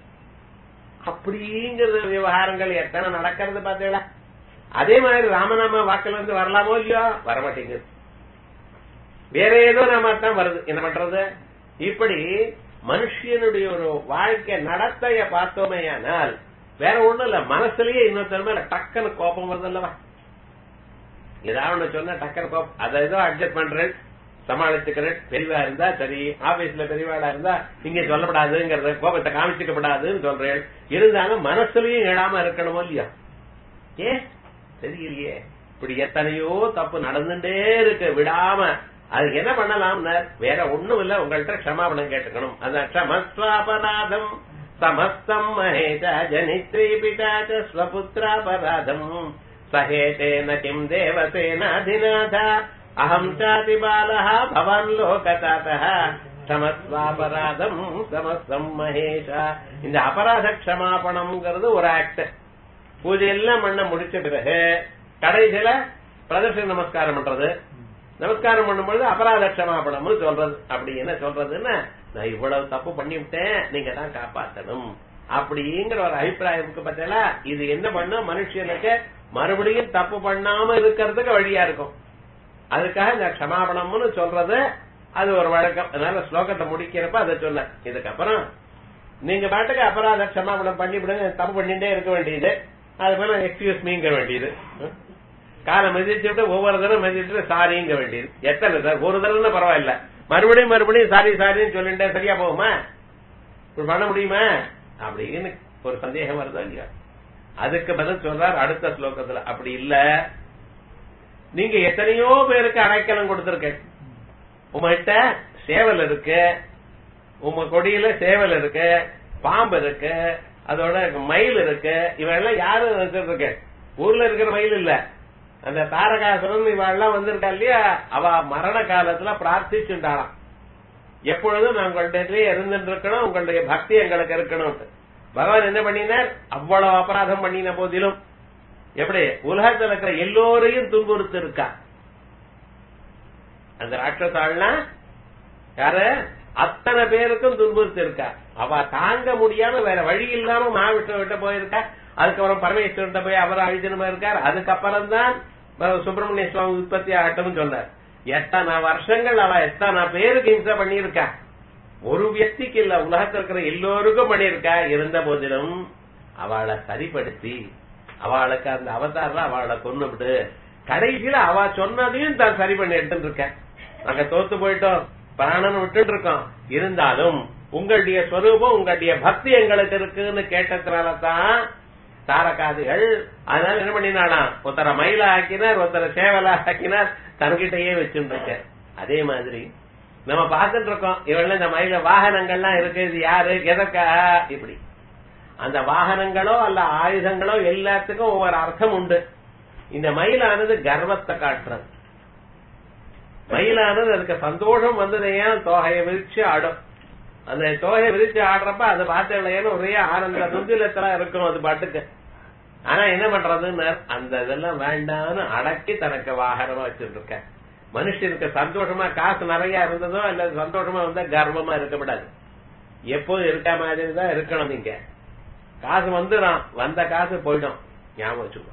அப்படிங்கிற விவகாரங்கள் எத்தனை நடக்கிறது பாத்தீங்களா? அதே மாதிரி ராமநாம வாக்குல இருந்து வரலாமோ இல்லையோ, வரமாட்டேங்குது, வேற ஏதோ நாம தான் வருது. என்ன பண்றது? இப்படி மனுஷனுடைய ஒரு வாழ்க்கை நடத்தைய பார்த்தோமே ஆனால் வேற ஒண்ணும் இல்ல, மனசுலயே இன்னொருத்தர் மேல டக்குன்னு கோபம் வருது அல்லவா? ஏதாவது ஒண்ணு சொன்னா டக்குன்னு கோபம், அதை ஏதோ அட்ஜஸ்ட் பண்றேன், சமாளிச்சுக்கிறேன். பெரியவா இருந்தா சரி, ஆபீஸ்ல பெரியவாளா இருந்தா இங்க சொல்லப்படாதுங்கிறத, கோபத்தை காமிச்சுக்கப்படாதுன்னு சொல்றேன், இருந்தாலும் மனசுலயும் எழாம இருக்கணுமோ இல்லையா? ஏன் தெரியலையே, இப்படி எத்தனையோ தப்பு நடந்துட்டே இருக்கு விடாம. அதுக்கு என்ன பண்ணலாம்? வேற ஒண்ணும் இல்ல, உங்கள்கிட்ட க்ஷமாபணம் கேட்டுக்கணும். அதான் க்ஷமஸ்வாபராதம் சமஸ்தம் மகேஜா ஜனித்ரி பிதாச்ச ஸ்வபுத்ராபராதம் சஹேதேன கிம் தேவசேனாதிநாதா அஹம் சாதி பாலஹ பவான் லோகதாதஹ க்ஷமஸ்வாபராதம் சமஸ்தம் மகேஷா. இந்த அபராத க்ஷமாபணம்ங்கிறது ஒரு ஆக்ட். பூஜை எல்லாம் பண்ண முடிச்ச பிறகு கடைசியில பிரதர்ஷன நமஸ்காரம் பண்றது, நமஸ்காரம் பண்ணும்பொழுது அபராத க்ஷமாபணம் சொல்றது. அப்படி என்ன சொல்றதுன்னா, நான் இவ்வளவு தப்பு பண்ணிவிட்டேன், நீங்க தான் காப்பாற்றணும் அப்படிங்கிற ஒரு அபிப்பிராயத்துக்கு பார்த்தா இது என்ன பண்ணும்? மனுஷனுக்கு மறுபடியும் தப்பு பண்ணாம இருக்கிறதுக்கு வழியா இருக்கும். அதுக்காக இந்த க்ஷமாபணம்னு சொல்றது அது ஒரு வழக்கம். அதனால ஸ்லோகத்தை முடிக்கிறப்ப அதை சொன்ன. இதுக்கப்புறம் நீங்க பாட்டுக்கு அபராத க்ஷமாபணம் பண்ணிவிடுங்க, தப்பு பண்ணிட்டே இருக்க வேண்டியது, அது போல எக்ஸ்கியூஸ் மீங்க வேண்டியது, காலை மதிச்சுட்டு ஒவ்வொரு தடவை மதிச்சுட்டு சாரிங்க வேண்டியது. எத்தனை சார்? ஒரு தடவை பரவாயில்ல, மறுபடியும் மறுபடியும் சாரி சாரின்னு சொல்லிட்டு சரியா போகுமா? பண்ண முடியுமா? அப்படின்னு ஒரு சந்தேகம் வருதா இல்லையா? அதுக்கு பதில் சொல்றார் அடுத்த ஸ்லோகத்துல. அப்படி இல்ல, நீங்க எத்தனையோ பேருக்கு அடைக்கலம் கொடுத்திருக்க, உங்ககிட்ட சேவல் இருக்கு, உங்க கொடியில சேவல் இருக்கு, பாம்பு இருக்கு, அதோட மயில் இருக்கு, இவெல்லாம் யாரு இருக்கு? ஊர்ல இருக்கிற மயில் இல்ல, அந்த தாரகாசுரன் இவெல்லாம் வந்திருக்கா இல்லையா, அவ மரண காலத்துல பிரார்த்திச்சுட்டாளாம், எப்பொழுதும் நான் உங்கள்கிட்ட இருந்துட்டு இருக்கணும், உங்களுடைய பக்தி எங்களுக்கு இருக்கணும். பகவான் என்ன பண்ணினார்? அவ்வளவு அபராதம் பண்ணின போதிலும் எப்படி உலகத்தில் இருக்கிற எல்லோரையும் துன்புறுத்து இருக்கா. அந்த ராட்சசாள்னா யாரு? அத்தனை பேருக்கும் துன்புறுத்தி இருக்கா. அவ தாங்க முடியாம வேற வழி இல்லாம மகாவிஷ்ணு விட்ட போயிருக்கா. அதுக்கப்புறம் பரமேஸ்வரன் போய் அவர் அழிஜனமா இருக்கார். அதுக்கப்புறம் தான் சுப்பிரமணிய சுவாமி உற்பத்தி ஆகட்டும் சொன்னார். எத்தனை வருஷங்கள் அவ எத்தனை பேருக்கு ஹிம்சை பண்ணியிருக்கா. ஒரு வியக்திக்கு இல்ல, உலகத்தில் இருக்கிற எல்லோருக்கும் பண்ணியிருக்கா. இருந்த போதிலும் அவளை சரிப்படுத்தி அவளுக்கு அந்த அவதாரம் அவளை கொண்டுபிட்டு கடைசியில அவ சொன்னதையும் தான் சரி பண்ணி எடுத்துட்டு இருக்க. நாங்க தோத்து போயிட்டோம், பிராணன் விட்டு இருக்கோம். இருந்தாலும் உங்களுடைய ஸ்வரூபம் உங்களுடைய பக்தி எங்களுக்கு இருக்குன்னு கேட்டதுனாலதான் தாரகாதிகள் அதனால என்ன பண்ணினானா ஒருத்தர மயில ஆக்கினார், ஒருத்தர சேவலா ஆக்கினார், தன்கிட்டயே வச்சுருக்க. அதே மாதிரி நம்ம பார்த்துட்டு இருக்கோம் இவள் இந்த மயில வாகனங்கள்லாம் இருக்கு, இது யாரு எதற்கா இப்படி. அந்த வாகனங்களோ அல்ல ஆயுதங்களோ எல்லாத்துக்கும் ஒவ்வொரு அர்த்தம் உண்டு. இந்த மயிலானது கர்வத்தை காட்டுறது. மயிலானது அதுக்கு சந்தோஷம் வந்ததையா தோகையை விரிச்சு ஆடும். அந்த தோகையை விரிச்சு ஆடுறப்ப அது பார்த்தேன்னு ஒரே ஆனந்த துந்திலத்தெல்லாம் இருக்கும் அது பாட்டுக்கு. ஆனா என்ன பண்றதுன்னு அந்த இதெல்லாம் வேண்டான்னு அடக்கி தனக்கு வாகனமா வச்சுட்டு இருக்க. மனுஷனுக்கு சந்தோஷமா காசு நிறைய இருந்ததோ அல்ல சந்தோஷமா வந்தா கர்வமா இருக்கக்கூடாது. எப்போதும் இருக்க மாதிரி தான் இருக்கணும். நீங்க காசு வந்துடும், வந்த காசு போயிடும், ஞாபகம் வச்சுக்கோ.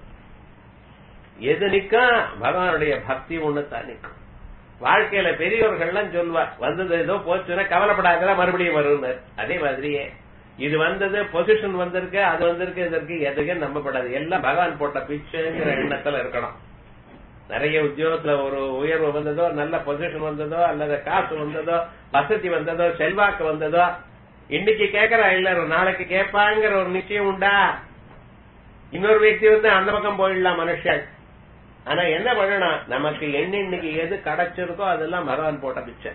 எது நிக்கும் பகவானுடைய பக்தி ஒண்ணுதான் நிக்கும். வாழ்க்கையில பெரியவர்கள்லாம் சொல்லுவார், வந்தது ஏதோ போச்சுன்னா கவலைப்படாத மறுபடியும் வரும். அதே மாதிரியே இது வந்தது பொசிஷன் வந்திருக்கு, அது வந்திருக்கு, இதற்கு எதுக்கும் நம்பப்படாது. எல்லாம் பகவான் போட்ட பிச்சைங்கிற எண்ணத்துல இருக்கணும். நிறைய உத்தியோகத்துல ஒரு உயர்வு வந்ததோ, நல்ல பொசிஷன் வந்ததோ, அல்லது காசு வந்ததோ, வசதி வந்ததோ, செல்வாக்கு வந்ததோ, இன்னைக்கு கேட்கறா இல்ல நாளைக்கு கேட்பாங்கிற ஒரு நிச்சயம் உண்டா? இன்னொரு వ్యక్తి வந்து அந்த பக்கம் போயிடலாம் மனுஷன். ஆனா என்ன பண்ணணும், நமக்கு எண்ணிக்கு எது கிடைச்சிருக்கோ அதெல்லாம் பகவான் போட்ட பிச்சை.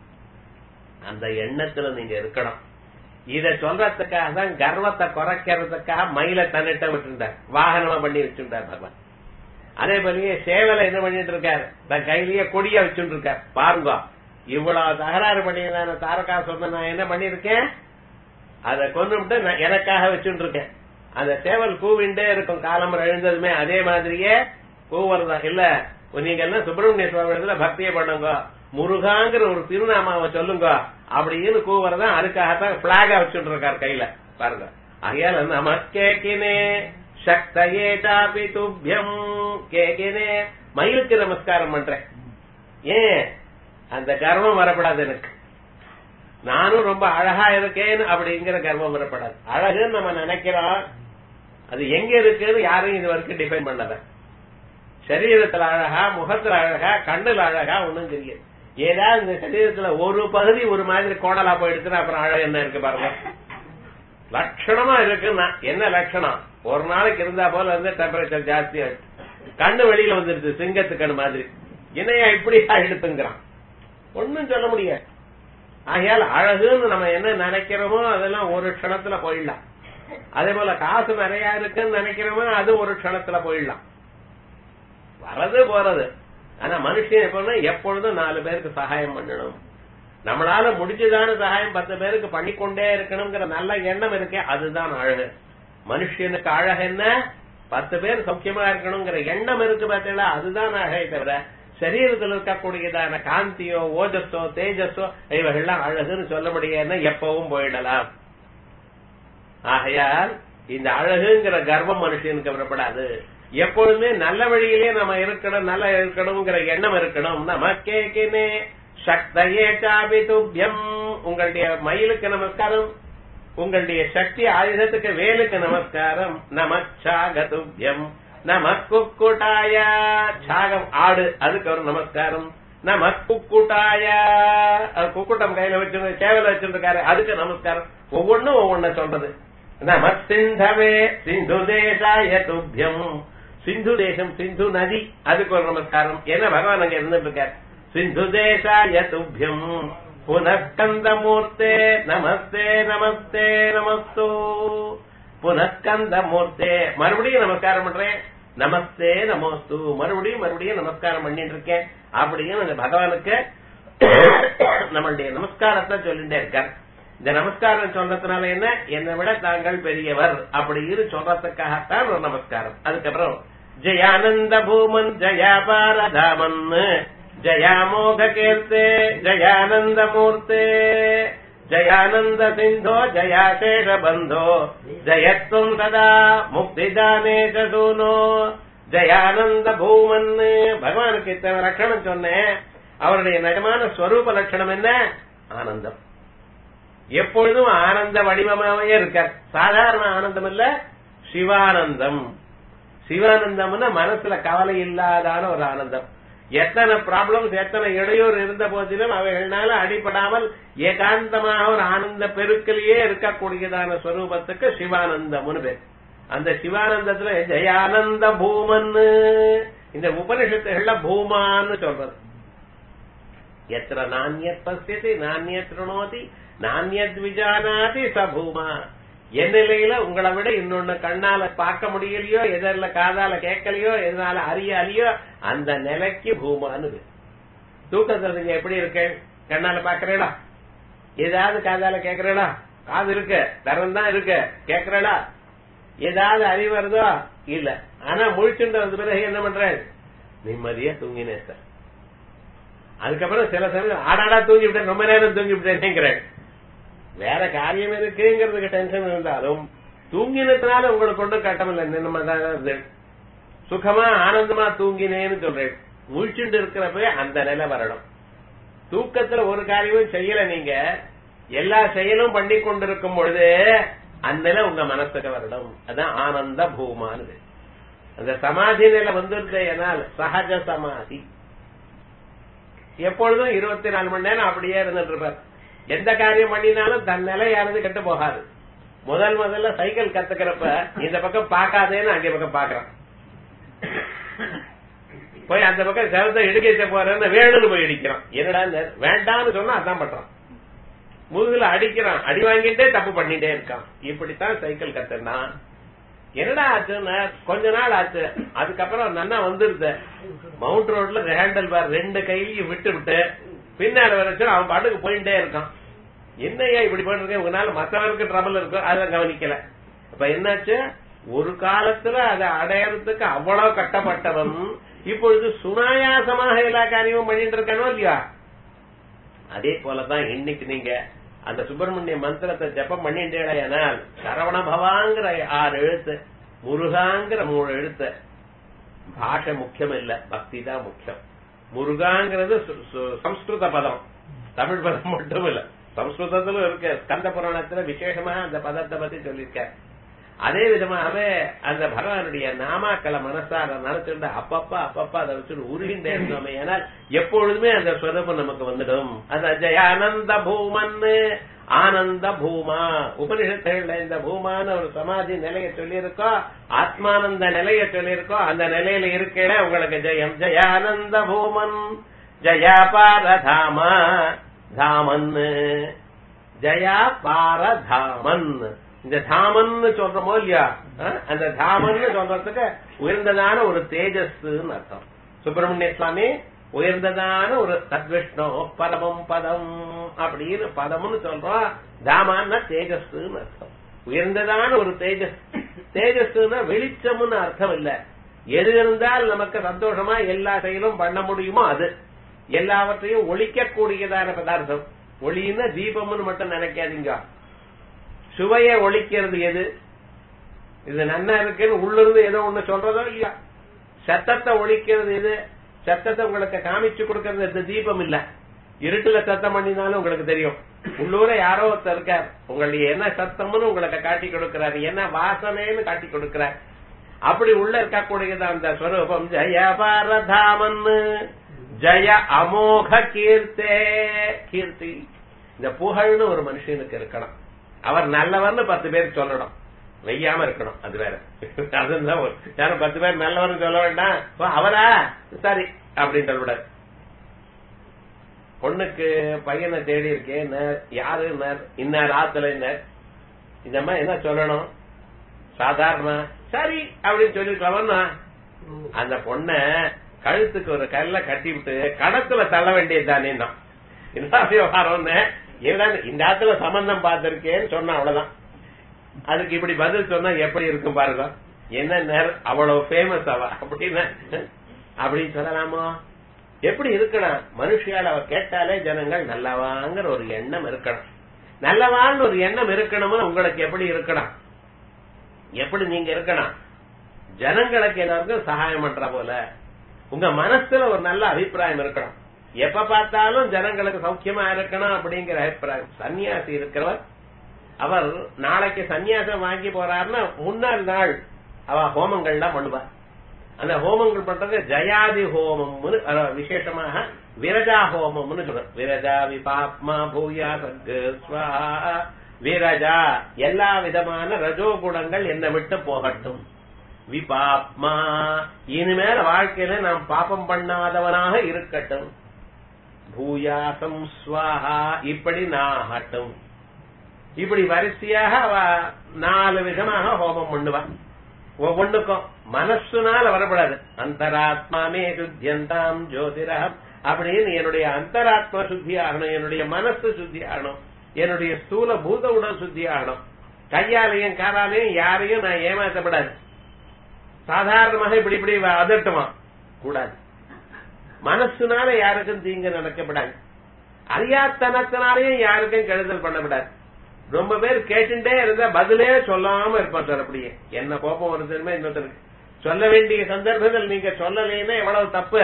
அந்த எண்ணத்துல நீங்க இருக்கணும். இத சொல்றதுக்காக தான் கர்வத்தை குறைக்கிறதுக்காக மயில தன்னிட்ட விட்டுருந்தார், வாகனமா பண்ணி வச்சுட்டார் பகவான். அதே போலயே சேவலை என்ன பண்ணிட்டு இருக்காரு, தன் கையிலேயே கொடியா வச்சுட்டு இருக்கார். பாருங்க இவ்வளவு தகராறு பண்ணியதான தாரகா சொன்ன நான் என்ன பண்ணிருக்கேன், அதை கொண்டு எனக்காக வச்சுட்டு இருக்கேன். அந்த சேவல் கூவிண்டே இருக்கும் காலம் எழுந்ததுமே. அதே மாதிரியே கூவறதா இல்ல, நீங்க எல்லாம் சுப்பிரமணிய சுவாமி இடத்துல பக்தியை பண்ணுங்க, முருகாங்கிற ஒரு திருநாமாவை சொல்லுங்க அப்படின்னு கூவறதா. அதுக்காகத்தான் பிளாகா வச்சுட்டு இருக்காரு கையில. பாருங்க, அகையால நமக்கேக்கினே சக்தயே தாபி துப்பியம் கேக்கினே மயிலுக்கு நமஸ்காரம் பண்றேன். ஏன் அந்த கர்வம் வரப்படாது எனக்கு, நானும் ரொம்ப அழகா இருக்கேன் அப்படிங்கிற கர்வம் வரப்படாது. அழகுன்னு நம்ம நினைக்கிறோம், அது எங்க இருக்குன்னு யாரும் இது வரைக்கும் டிஃபைன் பண்ணல. சரீரத்துல அழகா, முகத்துல அழகா, கண்ணுல அழகா ஒண்ணும் தெரியாது. ஏதாவது இந்த சரீரத்துல ஒரு பகுதி ஒரு மாதிரி கோணலா போயிடுச்சுன்னா அப்புறம் அழகு என்ன இருக்கு பாருங்க. லட்சணமா இருக்குன்னா என்ன லட்சணம், ஒரு நாளைக்கு இருந்தா போல வந்து டெம்பரேச்சர் ஜாஸ்தி ஆயிடுச்சு, கண்ணு வெளியில வந்துருச்சு சிங்கத்து கண்ணு மாதிரி, இணையா இப்படி எடுத்துங்கிறான், ஒன்னும் சொல்ல முடியாது. ஆகையால் அழகுன்னு நம்ம என்ன நினைக்கிறோமோ அதெல்லாம் ஒரு க்ஷணத்துல போயிடலாம். அதே போல காசு நிறைய இருக்குன்னு நினைக்கிறோமோ அது ஒரு க்ஷணத்துல போயிடலாம், வரது போறது. ஆனா மனுஷன் எப்ப எப்பொழுதும் நாலு பேருக்கு சகாயம் பண்ணணும், நம்மளால முடிஞ்சதான சகாயம் பத்து பேருக்கு பண்ணிக்கொண்டே இருக்கணுங்கிற நல்ல எண்ணம் இருக்கே, அதுதான் அழகு. மனுஷனுக்கு அழகு என்ன, பத்து பேர் சௌக்கியமா இருக்கணுங்கிற எண்ணம் இருக்கு பார்த்தீங்களா, அதுதான் அழகை தவிர சரீரத்தில் இருக்கக்கூடியதான காந்தியோ ஓஜஸோ தேஜஸோ இவைகள்லாம் அழகுன்னு சொல்ல முடியாது, எப்பவும் போயிடலாம். ஆகையால் இந்த அழகுங்கிற கர்வம் மனுஷனுக்கு வரப்படாது. எப்பொழுதுமே நல்ல வழியிலே நம்ம இருக்கணும், நல்ல இருக்கணுங்கிற எண்ணம் இருக்கணும். நமக்கேக்கினே சக்தயே சாபி துப்பியம், உங்களுடைய மயிலுக்கு நமஸ்காரம், உங்களுடைய சக்தி ஆயுதத்துக்கு வேலுக்கு நமஸ்காரம். நமச்சாகதுபியம் நம குக்குட்டாய, சாகம் ஆடு அதுக்கு ஒரு நமஸ்காரம். நம குக்குட்டாய, குக்குட்டம் கையில வச்சு சேவல வச்சிருக்காரு அதுக்கு நமஸ்காரம். ஒவ்வொன்னும் ஒவ்வொன்ன சொல்றது. நம சிந்தவே சிந்து தேசாய துப்பியம், சிந்து தேசம் சிந்து நதி அதுக்கு ஒரு நமஸ்காரம். ஏன்னா பகவான் அங்க இருந்துட்டு இருக்காரு. சிந்து தேசாய துப்பியம் புனஸ்கந்த மூர்த்தே நமஸ்தே நமஸ்தே நமஸ்தோ புனஸ்கந்த மூர்த்தே, மறுபடியும் நமஸ்காரம் பண்றேன். நமஸ்தே நமஸ்து, மறுபடியும் மறுபடியும் நமஸ்காரம் பண்ணிட்டு இருக்கேன் அப்படின்னு அந்த பகவானுக்கு நம்மளுடைய நமஸ்காரத்தை சொல்லிட்டே இருக்கார். இந்த நமஸ்காரம் சொல்றதுனால என்ன, என்னை விட தாங்கள் பெரியவர் அப்படின்னு சொல்றதுக்காகத்தான் ஒரு நமஸ்காரம். அதுக்கப்புறம் ஜெயானந்த பூமன் ஜயாபாரதாமன் ஜயாமோக கீர்த்தே ஜயானந்த மூர்த்தே ஜயானந்த சிந்தோ ஜயாசேஷ பந்தோ ஜயத்வம் சதா முக்திதானே சூனோ ஜயானந்த பூமன். பகவானுக்கு இத்தனை லட்சணம் சொன்னேன். அவருடைய நிஜமான ஸ்வரூப லட்சணம் என்ன, ஆனந்தம். எப்பொழுதும் ஆனந்த வடிவமாவே இருக்கார். சாதாரண ஆனந்தம் இல்ல, சிவானந்தம். சிவானந்தம்னா மனசுல கவலை இல்லாதான ஒரு ஆனந்தம். எத்தனை ப்ராப்ளம்ஸ் எத்தனை இடையூறு இருந்த போதிலும் அவைகள்னால அடிபடாமல் ஏகாந்தமாக ஒரு ஆனந்த பெருக்கிலேயே இருக்கக்கூடியதான ஸ்வரூபத்துக்கு சிவானந்தம்னு பேர். அந்த சிவானந்தத்துல ஜெயானந்த பூமன்னு இந்த உபனிஷத்துகள்ல பூமான்னு சொல்றது. எத்திர நானியத் பசியதி நானியத் ருணோதி நானியத் விஜானாதி ச பூமா. என் நிலையில உங்களை விட இன்னொன்னு கண்ணால பார்க்க முடியலையோ, எதிரில காதால கேட்கலையோ, எதனால அறியாலையோ அந்த நிலைக்கு பூமானது. தூக்கத்துல நீங்க எப்படி இருக்க? கண்ணால பாக்குறீங்களா? ஏதாவது காதால கேட்கறீங்களா? காது இருக்க, தரம்தான் இருக்க, கேட்கறா? ஏதாவது அறிவு வருதோ? இல்ல. ஆனா முழிச்சுட்டு வந்த பிறகு என்ன பண்றேன்? நிம்மதியா தூங்கினேன் சார். அதுக்கப்புறம் சில சமயம் ஆடாடா தூங்கி விட்டேன், ரொம்ப நேரம் தூங்கி விட்டேன். வேற காரியம் இருக்குங்கிறதுக்கு டென்ஷன் இருந்தாலும் தூங்கினதுனால உங்களுக்கு கொண்டு கட்டம் இல்லை. சுகமா ஆனந்தமா தூங்கினேன்னு சொல்றேன். முழிச்சுட்டு இருக்கிறப்ப அந்த நிலை வரணும். தூக்கத்துல ஒரு காரியமும் செய்யல, நீங்க எல்லா செயலும் பண்ணி கொண்டிருக்கும் பொழுது அந்த நிலை உங்க மனசுக்கு வரணும். அதான் ஆனந்த பூமானது. அந்த சமாதி நிலை வந்துருந்தேனால் சகஜ சமாதி. எப்பொழுதும் இருபத்தி நாலு மணி நேரம் அப்படியே இருந்துட்டு இருப்பார். எந்த காரியம் பண்ணினாலும் தன் நிலையானது கெட்டு போகாது. முதல் முதல்ல சைக்கிள் கத்துக்கிறப்ப இந்த பக்கம் பாக்காதேன்னு அங்கே பக்கம் பாக்குறான். போய் அந்த பக்கம் செவத்தை இடுக்க போறேன்னு வேணும்னு போய் இடிக்கிறான். என்னடா வேண்டாம்னு சொன்னா அதான் பண்றான். முதுகுல அடிக்கிறான். அடி வாங்கிட்டே தப்பு பண்ணிட்டே இருக்கான். இப்படித்தான் சைக்கிள் கத்துனா. என்னடா ஆச்சுன்னா கொஞ்ச நாள் ஆச்சு. அதுக்கப்புறம் நன்னா வந்துருது. மவுண்ட் ரோட்ல ஹேண்டல் பார் ரெண்டு கையிலையும் விட்டு விட்டு பின்னால வரைச்சு அவன் பாட்டுக்கு போயிட்டே இருக்கான். என்னையா இப்படி பண்ணிருக்கேன்? உங்களால மற்றவருக்கு ட்ரபிள் இருக்கும், அதை கவனிக்கல. அப்ப என்னாச்சு? ஒரு காலத்துல அதை அடையறதுக்கு அவ்வளவு கட்டப்பட்டவன் இப்பொழுது சுனாயாசமாக எல்லா காரியமும் பண்ணிட்டு இருக்கானோ இல்லையா? அதே போலதான் இன்னைக்கு நீங்க அந்த சுப்பிரமணிய மந்திரத்தை ஜப்பம் பண்ணிட்டேனால் சரவண பவாங்கிற ஆறு எழுத்து, முருகாங்கிற மூணு எழுத்து. பாஷை முக்கியம் இல்ல, பக்தி தான் முக்கியம். முருகாங்கிறது சம்ஸ்கிருத பதம், தமிழ் பதம் மட்டும் இல்ல, சம்ஸ்கிருதத்திலும் இருக்கு. ஸ்கந்த புராணத்துல விசேஷமா அந்த பதத்தை பத்தி சொல்லியிருக்க. அதே விதமாகவே அந்த பகவானுடைய நாமாக்களை மனசார நடத்திட்டு அப்பப்பா அப்பப்பா அதை வச்சுட்டு உருகின்றே இருந்தோமே ஏனால் எப்பொழுதுமே அந்த ஸ்வரூபம் நமக்கு வந்துடும். அது ஜெயானந்த பூமன்னு ஆனந்த பூமா. உபனிஷத்துகள்ல இந்த பூமான ஒரு சமாதி நிலையை சொல்லியிருக்கோம், ஆத்மானந்த நிலையை சொல்லியிருக்கோம். அந்த நிலையில இருக்க உங்களுக்கு ஜெயம் ஜெயானந்த பூமன் ஜயா பாரதாமா தாமன் ஜயா பாரதாமன். இந்த தாமன்னு சொல்றோமோ இல்லையா, அந்த தாமன்னு சொல்றதுக்கு உயர்ந்ததான ஒரு தேஜஸ்ன்னு அர்த்தம். சுப்பிரமணிய சுவாமி உயர்ந்ததான ஒரு தத்விஷ்ணு பரமம் பதம் அப்படின்னு பதம்னு சொல்றோம். தாமான்னா தேஜஸ்ன்னு அர்த்தம். உயர்ந்ததான ஒரு தேஜஸ். தேஜஸ்னா வெளிச்சம்னு அர்த்தம் இல்ல. எது இருந்தால் நமக்கு சந்தோஷமா எல்லா செயலும் பண்ண முடியுமோ அது. எல்லாவற்றையும் ஒழிக்கக்கூடியதான பதார்த்தம். ஒளின்னா தீபம்னு மட்டும் நினைக்காதீங்க. சுவையை ஒழிக்கிறது எது? இது நன்னா இருக்குன்னு உள்ளிருந்து ஏதோ ஒண்ணு சொல்றதோ இல்லையா? சத்தத்தை ஒழிக்கிறது எது? சத்தத்தை உங்களுக்கு காமிச்சு கொடுக்கறது இந்த தீபம் இல்ல. இருட்டுல சத்தம் பண்ணினாலும் உங்களுக்கு தெரியும். உள்ளூர யாரோ ஒருத்தர் இருக்கார், உங்களுடைய என்ன சத்தம்னு உங்களுக்கு காட்டி கொடுக்கிறாரு, என்ன வாசனைன்னு காட்டி கொடுக்கிறார். அப்படி உள்ள இருக்கக்கூடியது அந்த ஸ்வரூபம். ஜய பாரதாமன் ஜய அமோக கீர்த்தே. கீர்த்தி இந்த புகழ்னு ஒரு மனுஷனுக்கு இருக்கணும். அவர் நல்லவர்னு பத்து பேர் சொல்லணும், வெய்யாம இருக்கணும். அது வேற. அதுதான் யாரும் பத்து பேர் நல்லவர்னு சொல்ல வேண்டாம். அவரா சரி அப்படின்னு சொல்லக்கூடாது. பொண்ணுக்கு பையனை தேடி இருக்கேன், யாரு இன்னார் ஆத்துல இந்த மாதிரி என்ன சொல்லணும்? சாதாரண சரி அப்படின்னு சொல்லிருக்கலாம்னா அந்த பொண்ண கழுத்துக்கு ஒரு கல்ல கட்டி விட்டு கடத்துல தள்ள வேண்டியதுதானே. என்ன விவகாரம்? இந்த ஆத்துல சம்பந்தம் பார்த்திருக்கேன்னு சொன்ன அவ்வளவுதான். அதுக்கு இப்படி பதில் சொன்னா எப்படி இருக்கும் பாருங்க. என்ன அவ்வளவு ஃபேமஸ் அவ அப்படின்னு அப்படின்னு சொல்லலாமோ? எப்படி இருக்கணும்? மனுஷியால் அவ கேட்டாலே ஜனங்கள் நல்லவாங்கிற ஒரு எண்ணம் இருக்கணும். நல்லவான்னு ஒரு எண்ணம் இருக்கணும்னு உங்களுக்கு எப்படி இருக்கணும்? எப்படி நீங்க இருக்கணும்? ஜனங்களுக்கு எல்லாருக்கும் சகாயம் பண்ற போல உங்க மனசுல ஒரு நல்ல அபிப்பிராயம் இருக்கணும். எப்ப பார்த்தாலும் ஜனங்களுக்கு சௌக்கியமா இருக்கணும் அப்படிங்கிற அபிப்பிராயம். சன்னியாசி இருக்கிறவர் அவர் நாளைக்கு சன்னியாசம் வாங்கி போறாருன்னா முன்னாள் நாள் அவ ஹோமங்கள்லாம் பண்ணுவார். அந்த ஹோமங்கள் பண்றது ஜயாதி ஹோமம்னு விசேஷமாக விரஜா ஹோமம்னு சொல்றோம். விரஜா விபாப்மா பூயா சத்வா விரஜா எல்லா விதமான ரஜோகுணங்கள் என்னை விட்டு போகட்டும். விபாப்மா இனிமேல் வாழ்க்கையில நாம் பாபம் பண்ணாதவனாக இருக்கட்டும். பூயாசம் ஸ்வாஹா இப்படி நான் ஆகட்டும். இப்படி வரிசையாக அவ நாலு விதமாக ஹோமம் பண்ணுவான். ஒவ்வொன்றுக்கும் மனசுனால வரப்படாது. அந்தராத்மாமே சுத்தியந்தாம் ஜோதிரகம் அப்படின்னு என்னுடைய அந்தராத்மா சுத்தி ஆகணும், என்னுடைய மனசு சுத்தி ஆகணும், என்னுடைய ஸ்தூல பூத உடல் சுத்தி ஆகணும். கையாலையும் காலாலையும் யாரையும் நான் ஏமாற்றப்படாது. சாதாரணமாக இப்படி இப்படி அதட்டுமா கூடாது. மனசுனால யாருக்கும் தீங்கு நடக்கப்படாது. அறியாத்தனத்தினாலையும் யாருக்கும் கெடுதல் பண்ணப்படாது. ரொம்ப பேர் கேட்டுட்டே இருந்தா பதிலே சொல்லாம இருப்பான் சார். அப்படியே என்ன கோபம் வருதுமே இன்னொருத்தருக்கு சொல்ல வேண்டிய சந்தர்ப்பங்கள் நீங்க சொல்லலைன்னா எவ்வளவு தப்பு.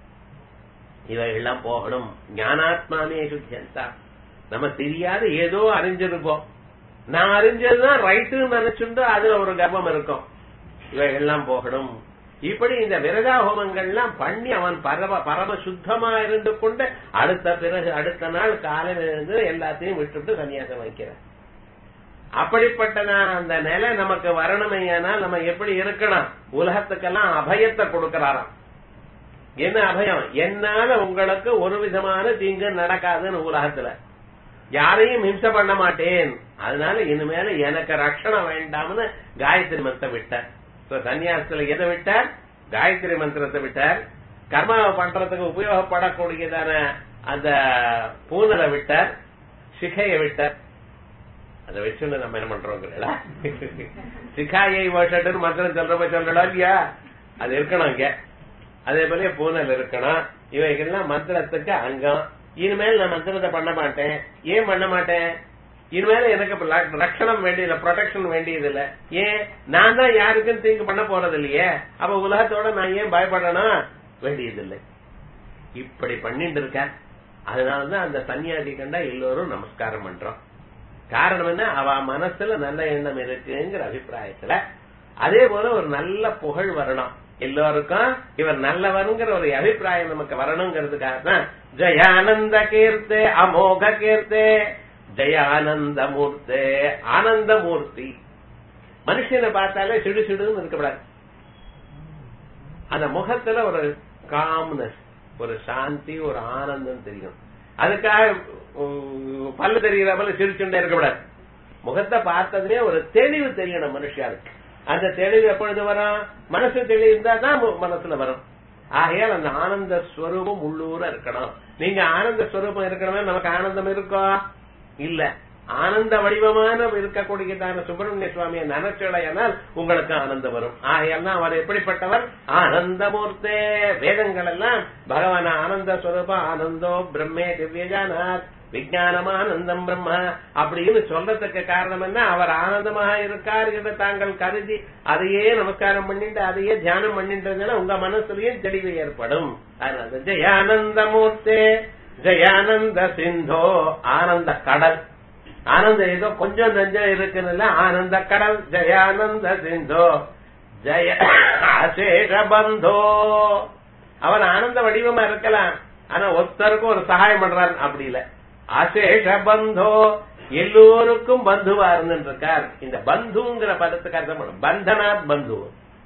இவைகள்லாம் போகணும். ஞானாத்மானே சுத்தியந்தா நம்ம தெரியாத ஏதோ அறிஞ்சிருப்போம். நான் அறிஞ்சதுதான் ரைட்டுன்னு நினைச்சுட்டு அதுல ஒரு கர்வம் இருக்கும். இவைகள்லாம் போகணும். இப்படி இந்த விரதா ஹோமங்கள்லாம் பண்ணி அவன் பரம பரம சுத்தமா இருந்து கொண்டு அடுத்த பிறகு அடுத்த நாள் காலையில இருந்து எல்லாத்தையும் விட்டுவிட்டு சன்னியாசம் வைக்கிறேன். அப்படிப்பட்ட அந்த நிலை நமக்கு வரணுமையானால் நம்ம எப்படி இருக்கணும்? உலகத்துக்கெல்லாம் அபயத்தை கொடுக்கிறாராம். என்ன அபயம்? என்னால உங்களுக்கு ஒரு விதமான தீங்கு நடக்காதுன்னு உலகத்துல யாரையும் ஹிம்சை பண்ண மாட்டேன். அதனால இனிமேல எனக்கு ரட்சணம் வேண்டாம்னு காயத்ரி மந்திரத்தை விட்டார். சன்னியாசத்துல எதை விட்டார்? காயத்ரி மந்திரத்தை விட்டார். கர்மாவை பண்றதுக்கு உபயோகப்படக்கூடியதான அந்த பூனலை விட்டார். சிகையை விட்டார். அதை வச்சுன்னு நம்ம என்ன பண்றோம்? சிகாயை வருஷட்டு மந்திரம் சொல்றப்ப சொல்லலாம் இல்லையா? அது இருக்கணும் இங்க. அதே போல பூனல் இருக்கணும். இவைகள்லாம் மந்திரத்துக்கு அங்கம். இனிமேல் நான் மந்திரத்தை பண்ண மாட்டேன். ஏன் பண்ண மாட்டேன்? இனிமேல எனக்கு ரட்சணம் வேண்டியது, ப்ரொடெக்ஷன் வேண்டியது இல்ல. ஏன்? நான் தான் யாருக்கும் தீங்கு பண்ண போறது இல்லையே. அப்ப உலகத்தோட நான் ஏன் பயப்படணும்? வேண்டியதில்லை. இப்படி பண்ணிட்டு இருக்க. அதனாலதான் அந்த சன்னியாசி கண்டா எல்லோரும் நமஸ்காரம் பண்றோம். காரணம் என்ன? அவ மனசுல நல்ல எண்ணம் இருக்குங்கிற அபிப்பிராயத்துல. அதே போல ஒரு நல்ல புகழ் வரணும் எல்லோருக்கும். இவர் நல்லவருங்கிற ஒரு அபிப்பிராயம் நமக்கு வரணுங்கிறதுக்காக தான் ஜயானந்த கீர்த்தே அமோக கீர்த்தே ஜயானந்த மூர்த்தே ஆனந்த மூர்த்தி. மனுஷனை பார்த்தாலே சிடு சிடுன்னு இருக்கக்கூடாது. அந்த முகத்துல ஒரு காம்னஸ், ஒரு சாந்தி, ஒரு ஆனந்தம் தெரியும். அதுக்காக பல்லு தெரிகிற போல சிரிச்சுட்டே இருக்கக்கூடாது. முகத்தை பார்த்ததுலயே ஒரு தெளிவு தெரியணும் மனுஷாளுக்கு. அந்த தெளிவு எப்பொழுது வரும்? மனசு தெளிவு இருந்தா தான் மனசுல வரும். ஆகையால் அந்த ஆனந்த ஸ்வரூபம் உள்ளூர இருக்கணும். நீங்க ஆனந்த ஸ்வரூபம் இருக்கணும். நமக்கு ஆனந்தம் இருக்கா? இல்ல. ஆனந்த வடிவமான இருக்கக்கூடியதான சுப்பிரமணிய சுவாமியை நினைச்சடையானால் உங்களுக்கு ஆனந்தம் வரும். ஆகையால் அவர் எப்படிப்பட்டவர்? ஆனந்தமூர்த்தே. வேதங்கள் எல்லாம் பகவான் ஆனந்த ஸ்வரூபம் ஆனந்தோ பிரம்மே திவ்யஜானாத் விஜயானமானந்தம் பிரம்ம அப்படின்னு சொல்றதுக்கு காரணம் என்ன? அவர் ஆனந்தமாக இருக்கார் என்று தாங்கள் கருதி அதையே நமஸ்காரம் பண்ணிட்டு அதையே தியானம் பண்ணிட்டு உங்க மனசுலயும் தெளிவு ஏற்படும். அதனால ஜெயானந்த மூர்த்தே ஜெயானந்த சிந்தோ. ஆனந்த கடல். ஆனந்தம் ஏதோ கொஞ்சம் நெஞ்சம் இருக்குன்னு ஆனந்த கடல். ஜெயானந்த சிந்தோ ஜெய அசேஷ பந்தோ. அவர் ஆனந்த வடிவமா இருக்கலாம். ஆனா ஒருத்தருக்கும் ஒரு சகாயம் பண்றாரு அப்படி இல்ல. அசேஷ பந்தோ. எல்லோருக்கும் பந்துவா இருந்துருக்கார். இந்த பந்துங்கிற பதத்துக்கு அர்த்தம் பந்தனாத் பந்து.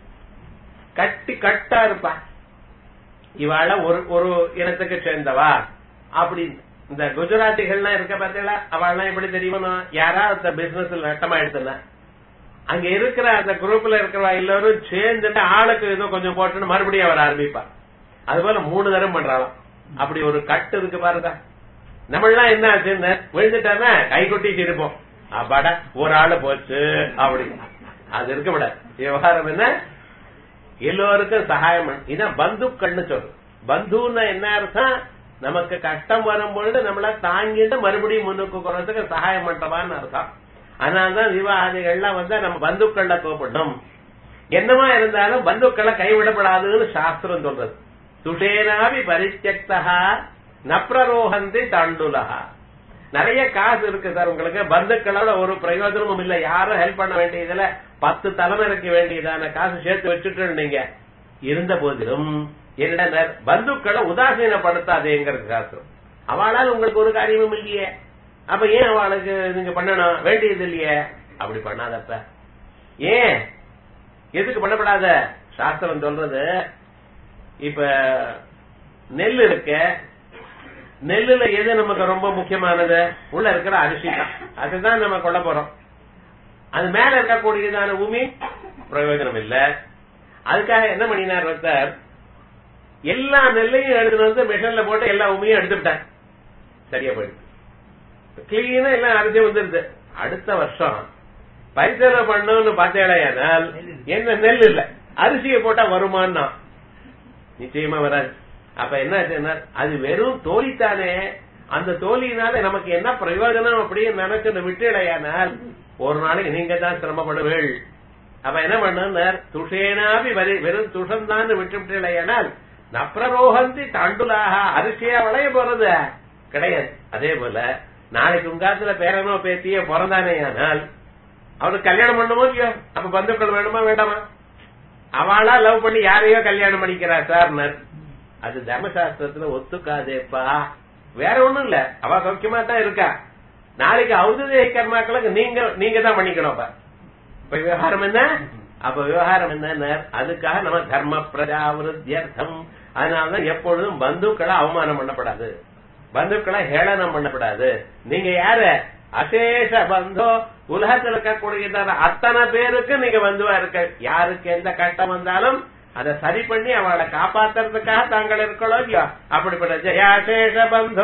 கட்டி கட்டா இருப்பா. இவாள ஒரு ஒரு இனத்துக்கு சேர்ந்தவா அப்படி. இந்த குஜராத்திகள்லாம் இருக்க பார்த்தீங்களா? அவள்லாம் எப்படி தெரியுமா? யாராவது பிசினஸ்ல நட்டமாயிடுச்சுன்னா அங்க இருக்கிற அந்த குரூப்ல இருக்கிறவா எல்லாரும் சேர்ந்துட்டு ஆளுக்கு ஏதோ கொஞ்சம் போட்டுன்னு மறுபடியும் அவர் ஆரம்பிப்பா. அது போல மூணு தரம் பண்றாளாம். அப்படி ஒரு கட்டு இருக்கு பாருங்க. நம்மளாம் என்ன ஆச்சுன்னு விழுந்துட்டானா கை கொட்டி இருப்போம். அப்பாட ஒரு ஆளு போச்சு அப்படி. அது இருக்க விட விவகாரம் என்ன? எல்லோருக்கும் சகாயம். இதான் பந்துக்கள்னு சொல்றோம். பந்துன்னா என்ன அர்த்தம்? நமக்கு கஷ்டம் வரும் பொழுது நம்மள தாங்கிட்டு மறுபடியும் முன்னுக்கு போறதுக்கு சகாயம் பண்றவான்னு அர்த்தம். அதனாலதான் விவாதிகள்லாம் வந்து நம்ம பந்துக்கள்ல கோப்படும். என்னமா இருந்தாலும் பந்துக்களை கைவிடப்படாதுன்னு சாஸ்திரம் சொல்றது. துஷேனாபி பரித்யக்தா நப்ரரோஹந்தி தண்டுலஹா. நிறைய காசு இருக்கு சார் உங்களுக்கு, பந்துக்களோட ஒரு பிரயோஜனமும் இல்ல. யாரும் ஹெல்ப் பண்ண வேண்டியதுல பத்து தலைமுறைக்கு வேண்டியதான காசு சேர்த்து வச்சுட்டு நீங்க இருந்த போதிலும் என்ன பந்துக்களை உதாசீனப்படுத்தாதேங்கிறது சாஸ்திரம். அவளால் உங்களுக்கு ஒரு காரியமும் இல்லையே, அப்ப ஏன் அவளுக்கு நீங்க பண்ணணும் வேண்டியது இல்லையே? அப்படி பண்ணாதப்ப ஏன் எதுக்கு பண்ணப்படாத? சாஸ்திரம் சொல்றது இப்ப நெல் இருக்க, நெல்லுல எது நமக்கு ரொம்ப முக்கியமானது? உள்ள இருக்கிற அரிசி தான், அதுதான் நம்ம கொள்ள போறோம். அது மேல இருக்கக்கூடியதான பூமி பிரயோஜனம் இல்ல. அதுக்காக என்ன பண்ணினார் ஒருத்தர், எல்லா நெல்லையும் எடுத்துட்டு வந்து மிஷின்ல போட்டு எல்லா உமையும் எடுத்துட்டார். சரியா போயிடுது, கிளீனா எல்லாம் அரிசி வந்துருது. அடுத்த வருஷம் பரிசோதனை பண்ணணும்னு பார்த்தேனால் என்ன நெல் இல்ல, அரிசியை போட்டா வருமானா? நிச்சயமா வராது. அப்ப என்ன, அது வெறும் தோலித்தானே, அந்த தோலியினால நமக்கு என்ன பிரயோஜனம் அப்படின்னு நினைச்சு விட்டுடையானால் ஒரு நாளைக்கு நீங்க தான் சிரமப்படுவீள். அப்ப என்ன பண்ண துஷேனாபி வெறும் துஷம் தான் விட்டு விட்டுடையானால் நப்ரரோகந்தி தாண்டுலாக அரிசியா விளைய போறது கிடையாது. அதே போல நாளைக்கு உங்காத்துல பேரனோ பேத்தியோ பிறந்தானே ஆனால் அவனுக்கு கல்யாணம் பண்ணுமோ இல்லையோ, அப்ப பந்துக்கள் வேணுமா வேண்டாமா? அவளா லவ் பண்ணி யாரையோ கல்யாணம் பண்ணிக்கிறா சார், அது தர்மசாஸ்திரத்துல ஒத்துக்காதேப்பா. வேற ஒண்ணும் இல்ல, அவ சௌக்கியமா தான் இருக்கா. நாளைக்கு ஔதேய கர்மாக்களுக்கு நீங்க நீங்க தான் பண்ணிக்கணும். இப்ப விவகாரம் என்ன? அப்ப விவகாரம் என்ன? அதுக்காக நம்ம தர்ம பிரஜாவிருத்தியர்த்தம். அதனாலதான் எப்பொழுதும் பந்துக்களை அவமானம் பண்ணப்படாது, பந்துக்களை ஹேளனம் பண்ணப்படாது. நீங்க யாரு? அசேஷ பந்தோ, உலகத்தில் இருக்கக்கூடியதான அத்தனை பேருக்கு நீங்க பந்துவா இருக்க. யாருக்கு எந்த கட்டம் வந்தாலும் அதை சரி பண்ணி அவளை காப்பாத்துறதுக்காக தாங்கள் இருக்கணும் இல்லையா? அப்படிப்பட்ட ஜெயாசேஷ பந்தோ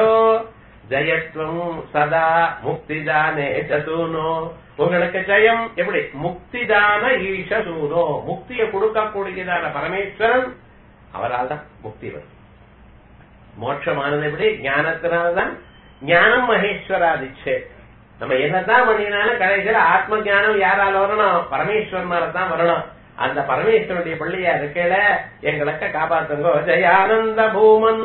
ஜெயத்வம் சதா முக்திதானே சசூனோ. உங்களுக்கு ஜெயம் எப்படி? முக்திதான ஈஷசூனோ, முக்தியை கொடுக்கக்கூடியதான பரமேஸ்வரன், அவரால் தான் முக்தி வரும். மோட்சமானது எப்படி? ஞானத்தினால்தான். ஞானம் மகேஸ்வராதிச்சே. நம்ம என்னதான் பண்ணினாலும் கடைசியில ஆத்ம ஞானம் யாரால வரணும்? பரமேஸ்வரனால தான் வரணும். அந்த பரமேஸ்வரனுடைய பிள்ளையா இருக்கல, எங்களுக்கு காப்பாத்துங்கோ. ஜெயானந்த பூமன்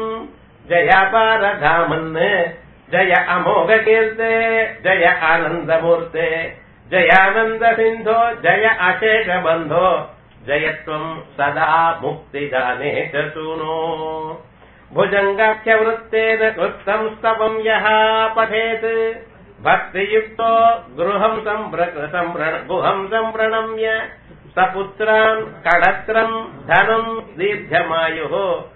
ஜெயபாரதாமன் ஜெய அமோக கீர்த்தே ஜெய ஆனந்தமூர்த்தே ஜெயானந்த சிந்தோ ஜெய அசேஷ பந்தோ ஜெயத்வம் சதா முக்திதானே சூனோ. புஜங்காख्य वृत्तेन कृतं स्तवं यः पठेत् भक्तियुक्तो गृहं संभ्रण गुहं संप्रणम्य सपुत्रान् कडत्रं धनं दीर्घमायुः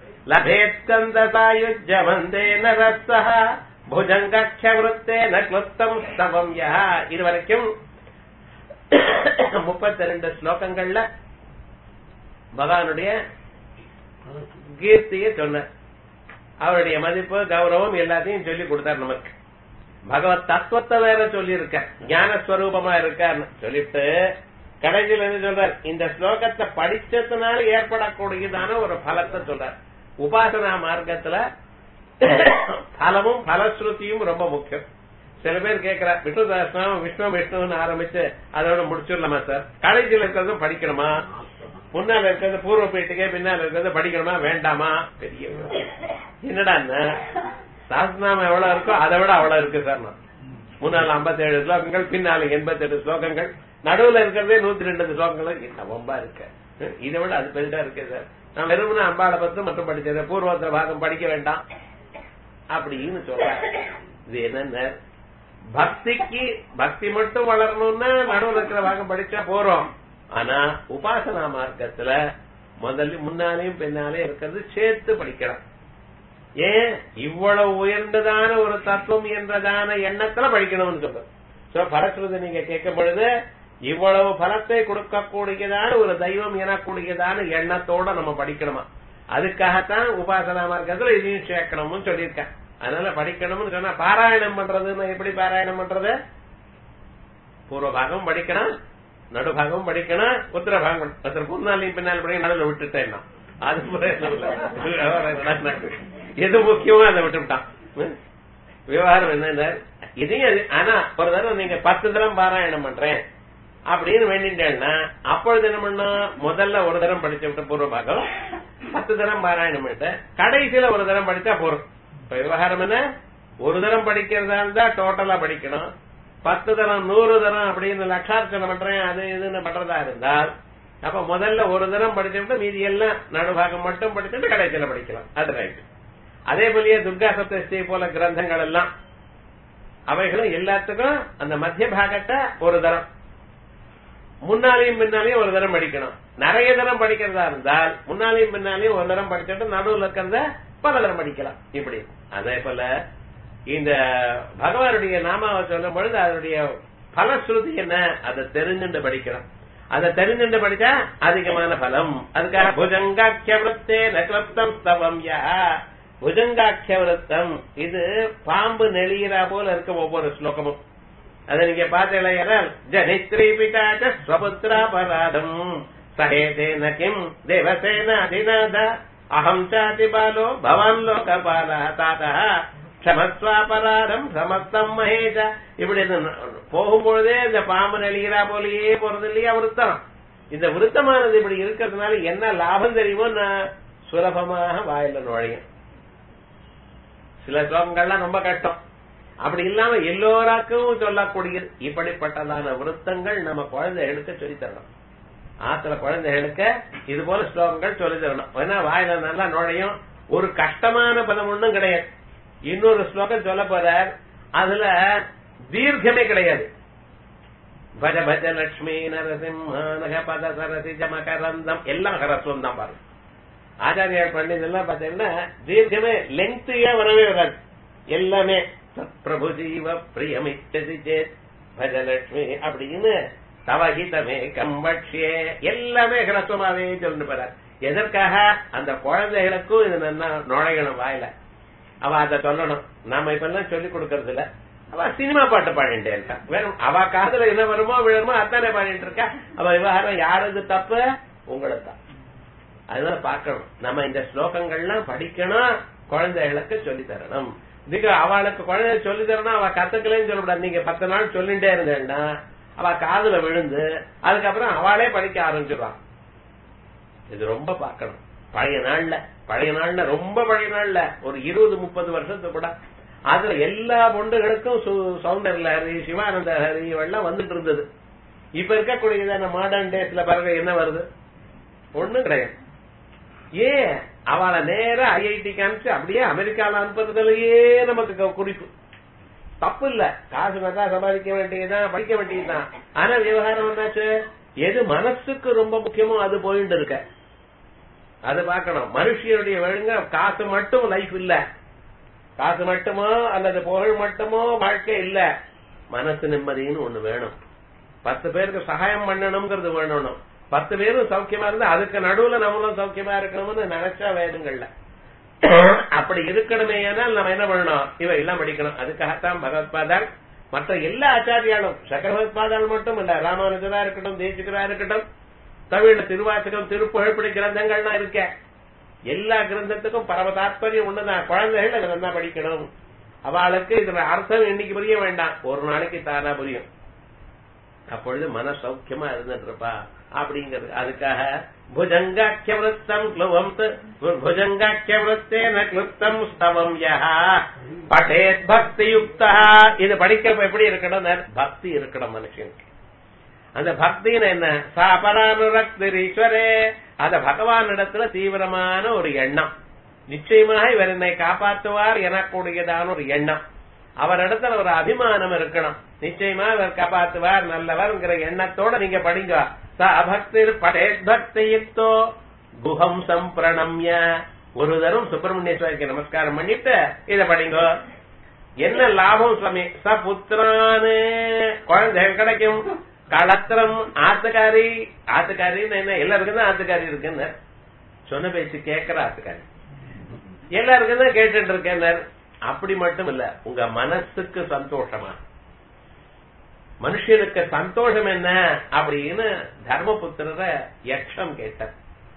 लभेत्कन्दसायुज्यमन्देन रसः भुजङ्गाख्य वृत्तेन कृतं स्तवं यः. இதுவரைக்கும் முப்பத்தி ரெண்டு ஸ்லோகங்கள்ல பகவானுடைய கீர்த்தியை சொன்னார். அவருடைய மதிப்பு கௌரவம் எல்லாத்தையும் சொல்லி கொடுத்தார் நமக்கு. பகவத் தத்துவத்தை வேற சொல்லி இருக்க, ஞானஸ்வரூபமா இருக்கான்னு சொல்லிட்டு கடைசியில் என்ன சொல்றார்? இந்த ஸ்லோகத்தை படிச்சதுனால ஏற்படக்கூடியதான ஒரு பலத்தை சொல்றார். உபாசனா மார்க்கத்துல பலமும் பலஸ்ருதியும் ரொம்ப முக்கியம். சில பேர் கேட்கிறார், விஷ்ணு சஹஸ்ரநாமம் விஷ்ணு விஷ்ணுன்னு ஆரம்பிச்சு அதோட முடிச்சிடலாமா சார்? கடைசியில் இருக்கிறது படிக்கணுமா? முன்னால இருக்கிறது பூர்வ பீட்டுக்கே பின்னால இருக்கிறது படிக்கணுமா வேண்டாமா? பெரிய என்னடா சஹஸ்ரநாமம் எவ்வளவு இருக்கோ அதை விட அவ்வளவு இருக்கு சார். முன்னால ஐம்பத்தி ஏழு ஸ்லோகங்கள், பின்னால எண்பத்தி எட்டு ஸ்லோகங்கள், நடுவுல இருக்கிறதே நூத்தி ரெண்டு ஸ்லோகங்கள். என்ன ரொம்ப இருக்க, இதை விட அது பெருசா இருக்கு சார். நான் வெறுமனே அம்பாளை பத்து மட்டும் படிச்சது, பூர்வத்திர பாகம் படிக்க வேண்டாம் அப்படின்னு சொல்ற. இது என்ன? பக்திக்கு பக்தி மட்டும் வளரணும்னா நடுவுல இருக்கிற பாகம் படிச்சா போறோம். ஆனா உபாசனா மார்க்கத்துல முதல்ல முன்னாலேயும் பின்னாலே இருக்கிறது சேர்த்து படிக்கலாம். ஏன்? இவ்வளவு உயர்ந்ததான ஒரு தத்துவம் என்றதான எண்ணத்துல படிக்கணும்னு சொல்றது. பலஸ்ருதி நீங்க கேட்கும் பொழுது இவ்வளவு பலத்தை கொடுக்கக்கூடியதான ஒரு தெய்வம் எனக்கூடியதான எண்ணத்தோட நம்ம படிக்கணுமா? அதுக்காகத்தான் உபாசனா மார்க்கத்துல இதையும் சேர்க்கணும்னு சொல்லியிருக்கேன். அதனால படிக்கணும்னு சொன்னா பாராயணம் பண்றதுன்னா எப்படி பாராயணம் பண்றது? பூர்வ பாகம் படிக்கணும், நடுபாகம் படிக்கணும், உத்தர பாகம் முன்னாலையும் பின்னால் படிக்க நடுவில் விட்டுட்டேன். அது எது முக்கியமோ அதை விட்டுவிட்டான். விவகாரம் என்ன? இதையும் ஆனா ஒரு தடவை நீங்க பத்து தரம் பாராயணம் பண்றேன் அப்படின்னு வேண்டிட்டேன்னா அப்பொழுது என்ன பண்ணா முதல்ல ஒரு தரம் படிச்சு விட்ட பூர்வ பாகம், பத்து தரம் பாராயணம் பண்ணிட்டு கடைசியில ஒரு தரம் படிச்சா போறோம். இப்ப விவகாரம் என்ன? ஒரு தரம் படிக்கிறதா இருந்தா டோட்டலா படிக்கணும். பத்து தரம் நூறு தரம் அப்படின்னு லட்சார்ச்சனை பண்றேன் அது இதுன்னு பண்றதா இருந்தால் அப்ப முதல்ல ஒரு தினம் படிச்சுட்டு மீதி எல்லாம் நடுபாகம் மட்டும் படிச்சுட்டு கடைசியில படிக்கலாம். அது ரைட். அதே போலயே துர்கா சப்தஸ்தி போல கிரந்தங்கள் எல்லாம் அவைகளும் எல்லாத்துக்கும் அந்த மத்திய பாகத்தை ஒரு தரம் முன்னாலையும் பின்னாலையும் ஒரு தரம் படிக்கணும். நிறைய தரம் படிக்கிறதா இருந்தால் முன்னாலையும் பின்னாலையும் ஒரு தரம் படிச்சுட்டு நடுவில் இருக்கிறத பல தரம் படிக்கலாம். இப்படி அதே போல இந்த பகவானுடைய நாமாவை சொல்லும் பொழுது அதனுடைய பலஸ்ருதி என்ன அதை தெரிஞ்சுட்டு படிக்கணும். அதை தெரிஞ்சுட்டு படிச்சா அதிகமான பலம். அதுக்காக புஜங்காக்கிய விருத்தே நக்லப்தம் ஸ்தவம் யா புஜங்காக்கிய விருத்தம் இது பாம்பு நெளிகிறா போல இருக்க ஒவ்வொரு ஸ்லோகமும். அதை நீங்க பார்த்தீங்கன்னா ஜனித்ரி பிதாச்ச ஸ்வபுத்ராபராதம் சஹேதேன கிம் தேவசேன அதிநாத அஹம் சாதி பாலோ பவான் லோகபால தாதா க்ஷமஸ்வாபராதம் சமஸ்தம் மகேஷ. இப்படி போகும்பொழுதே இந்த பாம்பு நெளிகிறா போலயே போறது இல்லையா விருத்தம். இந்த விருத்தமானது இப்படி இருக்கிறதுனால என்ன லாபம் தெரியுமோ நான் சுலபமாக வாயில நுழையும். சில ஸ்லோகங்கள்லாம் ரொம்ப கஷ்டம். அப்படி இல்லாம எல்லோராக்கும் சொல்லக்கூடியது இப்படிப்பட்டதான விருத்தங்கள் நம்ம குழந்தைகளுக்கு சொல்லித்தரணும். ஆத்துல குழந்தைகளுக்கு இது போல ஸ்லோகங்கள் சொல்லி தரணும். ஏன்னா வாயில நல்லா நுழையும். ஒரு கஷ்டமான பதம் ஒண்ணும் கிடையாது. இன்னொரு ஸ்லோகம் சொல்ல போறார், அதுல தீர்க்கமே கிடையாது. பஜ பஜ லட்சுமி நரசிம்ம பத சரசி ஜமகரந்தம் எல்லாம் ஹரஸ்வம் தான் பாருங்க. ஆச்சாரியார் பண்டிதெல்லாம் பாத்தீங்கன்னா தீர்க்கமே லெங்க்தியா வரவே வராது. எல்லாமே பிரபு ஜீவ பிரியமிச்சதி சேத் பஜலட்சுமி அப்படின்னு தவஹிதமே கம்பட்சியே எல்லாமே ஹரஸ்வமாவே சொல்லிட்டு போறார். எதற்காக? அந்த குழந்தைகளுக்கும் இது நல்லா நுழையணும் வாயில. அவ அதை சொல்லணும். நாம இப்ப எல்லாம் சொல்லிக் கொடுக்கறது இல்ல. அவ சினிமா பாட்டு பாடிட்டே இருக்கா. வேறும் அவ காதுல என்ன வருமோ விழுமோ அத்தானே பாடிட்டு இருக்கா. அவ விவகாரம் யாருக்கு தப்பு? உங்களுக்கு தான். அதனால பாக்கணும். நம்ம இந்த ஸ்லோகங்கள்லாம் படிக்கணும், குழந்தைகளுக்கு சொல்லி தரணும். இதுக்கு அவளுக்கு குழந்தை சொல்லி தரணும். அவ கத்துக்கலன்னு சொல்லக்கூடாது. நீங்க பத்து நாள் சொல்லிட்டே இருந்தேன்னா அவ காதுல விழுந்து அதுக்கப்புறம் அவளே படிக்க ஆரம்பிச்சிடுவான். இது ரொம்ப பாக்கணும். பழைய நாள்ல பழைய நாள்ல ரொம்ப பழைய நாள்ல ஒரு இருபது முப்பது வருஷத்துக்கு கூட அதுல எல்லா பொண்டுகளுக்கும் சௌந்தர் லஹரி சிவானந்த ஹரி எல்லாம் வந்துட்டு இருந்தது. இப்ப இருக்கக்கூடியதான மாடர்ன் டேஸ்ல பாருங்க என்ன வருது? ஒண்ணும் கிடையாது. ஏன் அவளை நேரம் ஐஐடி காமிச்சு அப்படியே அமெரிக்கால அனுப்புறதுலயே நமக்கு குறிப்பு. தப்பு இல்ல, காசு நல்லா சம்பாதிக்க வேண்டியதுதான், படிக்க வேண்டியதுதான். ஆனா விவகாரம் என்னாச்சு? எது மனசுக்கு ரொம்ப முக்கியமோ அது போயிட்டு இருக்க. அது பார்க்கணும். மனுஷனுடைய வேணுங்க காசு மட்டும் லைஃப் இல்ல. காசு மட்டுமோ அல்லது புகழ் மட்டுமோ வாழ்க்கை இல்ல. மனசு நிம்மதின்னு ஒண்ணு வேணும். பத்து பேருக்கு சகாயம் பண்ணணும்ங்கிறது வேணும். பத்து பேரும் சௌக்கியமா இருந்தா அதுக்கு நடுவுல நம்மளும் சௌக்கியமா இருக்கணும்னு நினைச்சா வேணுங்கள்ல. அப்படி இருக்கணுமே ஏனால் நம்ம என்ன பண்ணணும்? இவ எல்லாம் படிக்கணும். அதுக்காகத்தான் பகவத்பாதால் மற்ற எல்லா ஆச்சாரியாலும் சக்கரவத்பாதால் மட்டும் இல்ல, ராமானுஜரா இருக்கட்டும், தேசிகரா இருக்கட்டும், தமிழ்ல திருவாசகம் திருப்புகழ்படி கிரந்தங்கள்லாம் இருக்க. எல்லா கிரந்தத்துக்கும் பரம தாற்பயம் ஒண்ணுதான். குழந்தைகள் அதை நல்லா படிக்கணும். அவளுக்கு இதுல அர்த்தம் இன்னைக்கு புரிய வேண்டாம், ஒரு நாளைக்கு தானா புரியும். அப்பொழுது மன சௌக்கியமா இருந்துட்டு இருப்பா அப்படிங்கிறது. அதுக்காக புஜங்காக்கிய விருத்தம் க்ளுவம் புஜங்காக்கிய விருத்தேன க்ளுப்தம் ஸ்தவம் யஹ படேத் பக்தி யுக்தா. இது படிக்க எப்படி இருக்கணும்? பக்தி இருக்கணும் மனுஷனுக்கு. அந்த பக்தின்னு என்ன? சாபரானுரக்திரீஸ்வரே, அத பகவான் இடத்துல தீவிரமான ஒரு எண்ணம். நிச்சயமாக இவர் என்னை காப்பாற்றுவார் எனக்கூடியதான ஒரு எண்ணம். அவர் இடத்துல ஒரு அபிமானம் இருக்கணும். நிச்சயமா இவர் காப்பாற்றுவார், நல்லவர்ங்கிற எண்ணத்தோட நீங்க படிங்க. சபக்திர் படேத் பக்தி யுக்தோ குஹம் சம்பிரணம்ய. ஒரு தரம் சுப்பிரமணியேஸ்வரிக்கு நமஸ்காரம் பண்ணிட்டு இத படிங்க. என்ன லாபம் சுவாமி? சபுத்திரானு குழந்தைகள் கிடைக்கும். களத்திரம் ஆத்துக்காரி. ஆத்துக்காரின்னு என்ன? எல்லாருக்கும் தான் ஆத்துக்காரி இருக்குன்னு சொன்ன பேச்சு கேட்கிற ஆத்துக்காரி எல்லாருக்கும் தான் கேட்டுட்டு இருக்கேன். அப்படி மட்டும் இல்ல, உங்க மனசுக்கு சந்தோஷமா. மனுஷனுக்கு சந்தோஷம் என்ன அப்படின்னு தர்மபுத்திரரை யக்ஷம் கேட்டார்.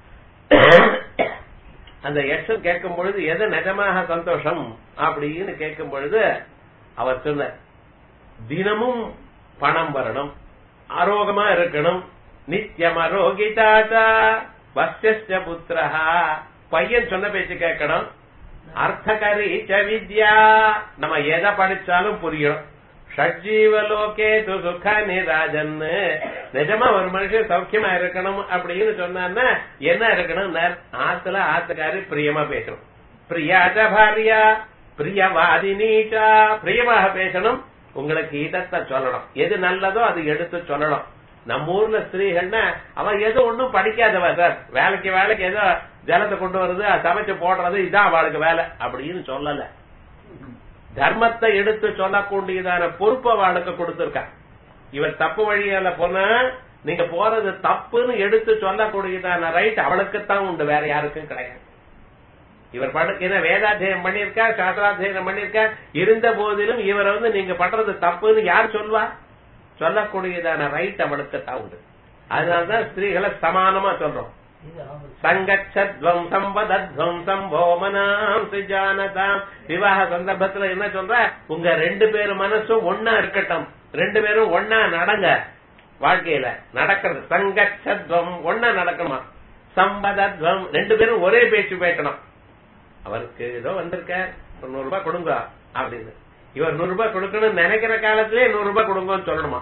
அந்த யக்ஷம் கேட்கும் பொழுது எது நிஜமாக சந்தோஷம் அப்படின்னு கேட்கும் பொழுது அவர் சொன்னார், தினமும் பணம் வரணும், ஆரோக்கியமா இருக்கணும், நித்தியம் அரோகிதாச்சா வஸ்ய புத்திரஹா, பையன் சொன்ன பேச்சு கேட்கணும், அர்த்தகரி ச வித்யா, நம்ம எதை படிச்சாலும் புரியணும், ஷட்ஜீவலோகே து சுகானி ராஜன். நிஜமா ஒரு மனுஷன் சௌக்கியமா இருக்கணும் அப்படின்னு சொன்னா என்ன இருக்கணும்? ஆத்துல ஆத்துக்காரி பிரியமா பேசணும். பிரியாத பாரியா பிரியவாதினீச்சா, பிரியமாக பேசணும். உங்களுக்கு இதத்தை சொல்லணும், எது நல்லதோ அது எடுத்து சொல்லணும். நம்ம ஊர்ல ஸ்திரீகள்னா அவன் ஏதோ ஒண்ணும் படிக்காதவ சார், வேலைக்கு வேலைக்கு ஏதோ ஜலத்தை கொண்டு வருது சமைச்சு போடுறது இதான் அவளுக்கு வேலை அப்படின்னு சொல்லல. தர்மத்தை எடுத்து சொல்லக்கூடியதான பொறுப்பு அவளுக்கு கொடுத்திருக்கா. இவன் தப்பு வழியால போனா நீங்க போறது தப்புன்னு எடுத்து சொல்லக்கூடியதான ரைட் அவளுக்குத்தான் உண்டு, வேற யாருக்கும் கிடையாது. இவர் படுக்க வேதாத்தியம் பண்ணிருக்கார், சாஸ்திராத்தியம் பண்ணிருக்கார், இருந்த போதிலும் இவரை வந்து நீங்க பண்றது தப்புன்னு யார் சொல்வா? சொல்லக்கூடியதான ரைட் அவளுக்குத்தான் உண்டு. அதனாலதான் ஸ்திரீகளை சமானமா சொல்றோம். சங்கச்சத்வம் சம்பதத்வம் சம்போமனாம் சிஜானதாம். விவாக சந்தர்ப்பத்துல என்ன சொல்ற? உங்க ரெண்டு பேரும் மனசும் ஒன்னா இருக்கட்டும், ரெண்டு பேரும் ஒன்னா நடங்க. வாழ்க்கையில நடக்கிறது சங்கச்சத்வம் ஒன்னா நடக்கணுமா, சம்பதத்வம் ரெண்டு பேரும் ஒரே பேச்சு பேசணும். அவருக்கு ஏதோ வந்திருக்க ஒரு நூறு ரூபாய் கொடுங்க அப்படின்னு, இவர் நூறு ரூபாய் கொடுக்கணும்னு நினைக்கிற காலத்திலே நூறு ரூபாய் கொடுங்கன்னு சொல்லணுமா.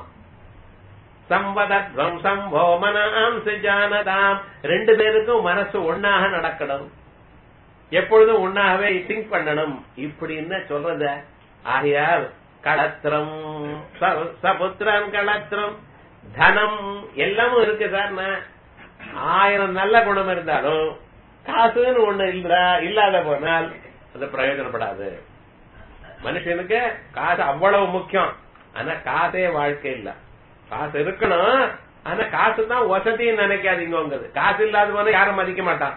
சம்பதத்வம் சம்போமனாம் சிஜானதாம். ரெண்டு பேருக்கும் மனசு ஒன்னாக நடக்கணும், எப்பொழுதும் ஒன்னாகவே திங்க் பண்ணணும் இப்படின்னு சொல்றத. ஆகையால் களத்திரம் சபுத்திரம் களத்திரம் தனம் எல்லாமும் இருக்கு சார். ஆயிரம் நல்ல குணம் இருந்தாலும் காசுன்னு ஒண்ணு இல்ல இல்லாத போனால் அது பிரயோஜனப்படாது. மனுஷனுக்கு காசு அவ்வளவு முக்கியம், ஆனா காசே வாழ்க்கை இல்ல. காசு இருக்கணும், ஆனா காசு தான் வசதின்னு நினைக்காதீங்க. காசு இல்லாத போன யாரும் மதிக்க மாட்டான்.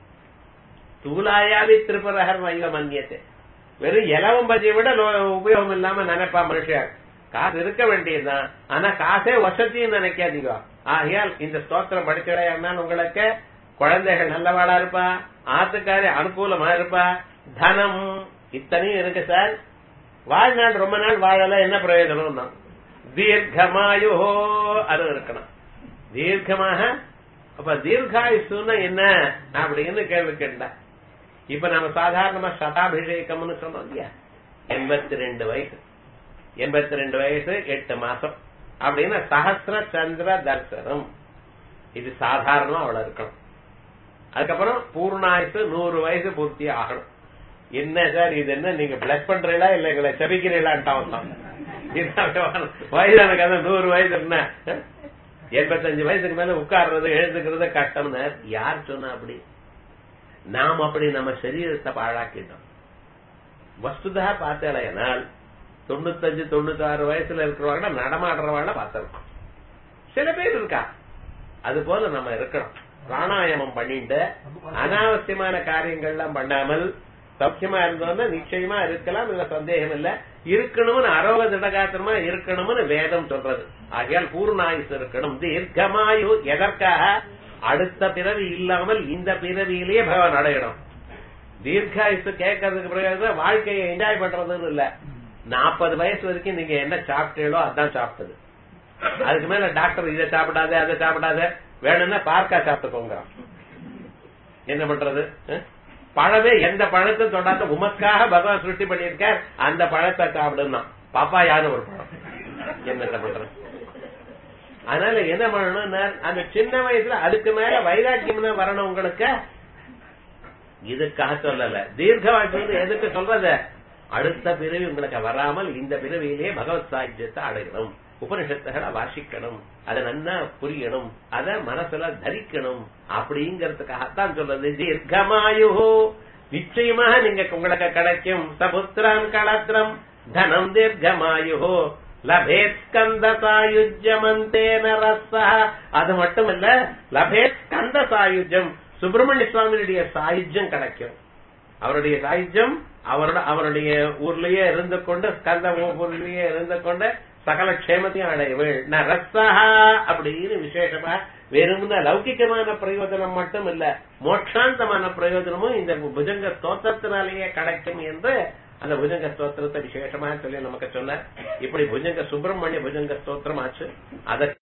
தூளாயாவி திருப்பரகர் வைக மன்னியத்தை, வெறும் இலவம் பஜ்ஜியை விட உபயோகம் இல்லாம நினைப்பா மனுஷன். காசு இருக்க வேண்டியதுதான், ஆனா காசே வசதின்னு நினைக்காதீங்க. ஆகையால் இந்த ஸ்தோத்திரம் படிச்சடையால் உங்களுக்கு குழந்தைகள் நல்லவாளா இருப்பா, ஆத்துக்காரி அனுகூலமா இருப்பா, தனம் இத்தனையும் இருக்கு சார். வாழ்நாள் ரொம்ப நாள் வாழல என்ன பிரயோஜனம் தான். தீர்க்கமாயோ அது இருக்கணும், தீர்க்கமாக. அப்ப தீர்காயுசுன்னா என்ன அப்படின்னு கேள்வி கேட்டா, இப்ப நம்ம சாதாரணமா சதாபிஷேகம்னு சொன்னோம் இல்லையா, எண்பத்தி ரெண்டு வயசு எண்பத்தி ரெண்டு வயசு எட்டு மாசம் அப்படின்னு சஹஸ்ர சந்திர தர்சனம் இது சாதாரணமா அவ்வளவு இருக்கணும். அதுக்கப்புறம் பூர்ணாயுசு நூறு வயசு பூர்த்தி ஆகணும். என்ன சார் இது என்ன நீங்க பிளஸ் பண்றீங்களா இல்ல எங்களை செபிக்கிறீங்களான்ட்டான். வயதான கதை நூறு வயசு என்ன எண்பத்தஞ்சு வயசுக்கு மேல உட்கார்றது எழுதுக்கிறது கஷ்டம்னு யார் சொன்னா? அப்படி நாம் அப்படி நம்ம சரீரத்தை பாழாக்கிட்டோம். வஸ்துதா பார்த்தேனால் தொண்ணூத்தஞ்சு தொண்ணூத்தி ஆறு வயசுல இருக்கிறவங்க நடமாடுறவாழ பார்த்திருக்கோம். சில பேர் இருக்கா. அது போல நம்ம இருக்கணும். பிராணாயாமம் பண்ணிட்டு அனாவசியமான காரியங்கள்லாம் பண்ணாமல் சௌக்கியமா இருந்தோம்னா நிச்சயமா இருக்கலாம், இல்ல சந்தேகம் இல்ல. இருக்கணும்னு அரோக திடகாத்திரமா இருக்கணும்னு வேதம் சொல்றது. ஆகையால் பூர்ணாயுசு இருக்கணும். தீர்க்கமாயு எதற்காக? அடுத்த பிறவி இல்லாமல் இந்த பிறவியிலேயே பகவான் அடையணும். தீர்க்காயுசு கேட்கறதுக்கு பிரயோஜனம் வாழ்க்கையை என்ஜாய் பண்றதுன்னு இல்ல. நாற்பது வயசு வரைக்கும் நீங்க என்ன சாப்பிட்டீங்களோ அதான் சாப்பிட்டது. அதுக்கு மேல டாக்டர் இதை சாப்பிடாத அதை சாப்பிடாத வேணும்னா பார்க்கா சாப்பிட்டுக்கோங்க. என்ன பண்றது? பழமே எந்த பழத்தை தொடாத உமக்காக பகவான் சிருஷ்டி பண்ணியிருக்கார், அந்த பழத்தை சாப்பிடுனா பாப்பாயான ஒரு பழம். என்ன பண்றது? அதனால என்ன பண்ணணும்னா அந்த சின்ன வயசுல அதுக்கு மேல வைராக்கியம்னா வரணும் உங்களுக்கு. இதுக்காக சொல்லல. தீர்க்க வாழ்க்கை எதுக்கு சொல்றது? அடுத்த பிறவி உங்களுக்கு வராமல் இந்த பிறவியிலேயே பகவத் சாகியத்தை அடையணும், உபனிஷத்துகளை வாசிக்கணும், அதை நன்னா புரியணும், அதை மனசுல தரிக்கணும் அப்படிங்கறதுக்காகத்தான் சொல்றது. தீர்க்கமாயு நிச்சயமாக நீங்க உங்களுக்கு கிடைக்கும். சபுத்திரம் களத்திரம் தனம் தீர்க்கமாயு லபேத் ஸ்கந்த சாயுஜ்யமந்தேன ரஸா. அது மட்டும் இல்ல, லபேத் ஸ்கந்த சாயுஜ்யம் சுப்பிரமணிய சுவாமியுடைய சாயுஜ்யம் கிடைக்கும். அவருடைய சாயுஜ்யம் அவரோட அவருடைய ஊர்லயே இருந்து கொண்டு ஸ்கந்த ஊர்லயே இருந்து கொண்டு சகல க்ஷேமத்தையும் அடையவேள் ரஸா அப்படின்னு விசேஷமா வெறும் லௌகிகமான பிரயோஜனம் மட்டும் இல்ல, மோட்சாந்தமான பிரயோஜனமும் இந்த புஜங்க ஸ்தோத்திரத்தினாலேயே கிடைக்கும் என்று அந்த புஜங்க ஸ்தோத்திரத்தை விசேஷமா சொல்லி நமக்கு சொன்னார். இப்படி புஜங்க சுப்பிரமணிய புஜங்க ஸ்தோத்திரம் ஆச்சு. அதற்கு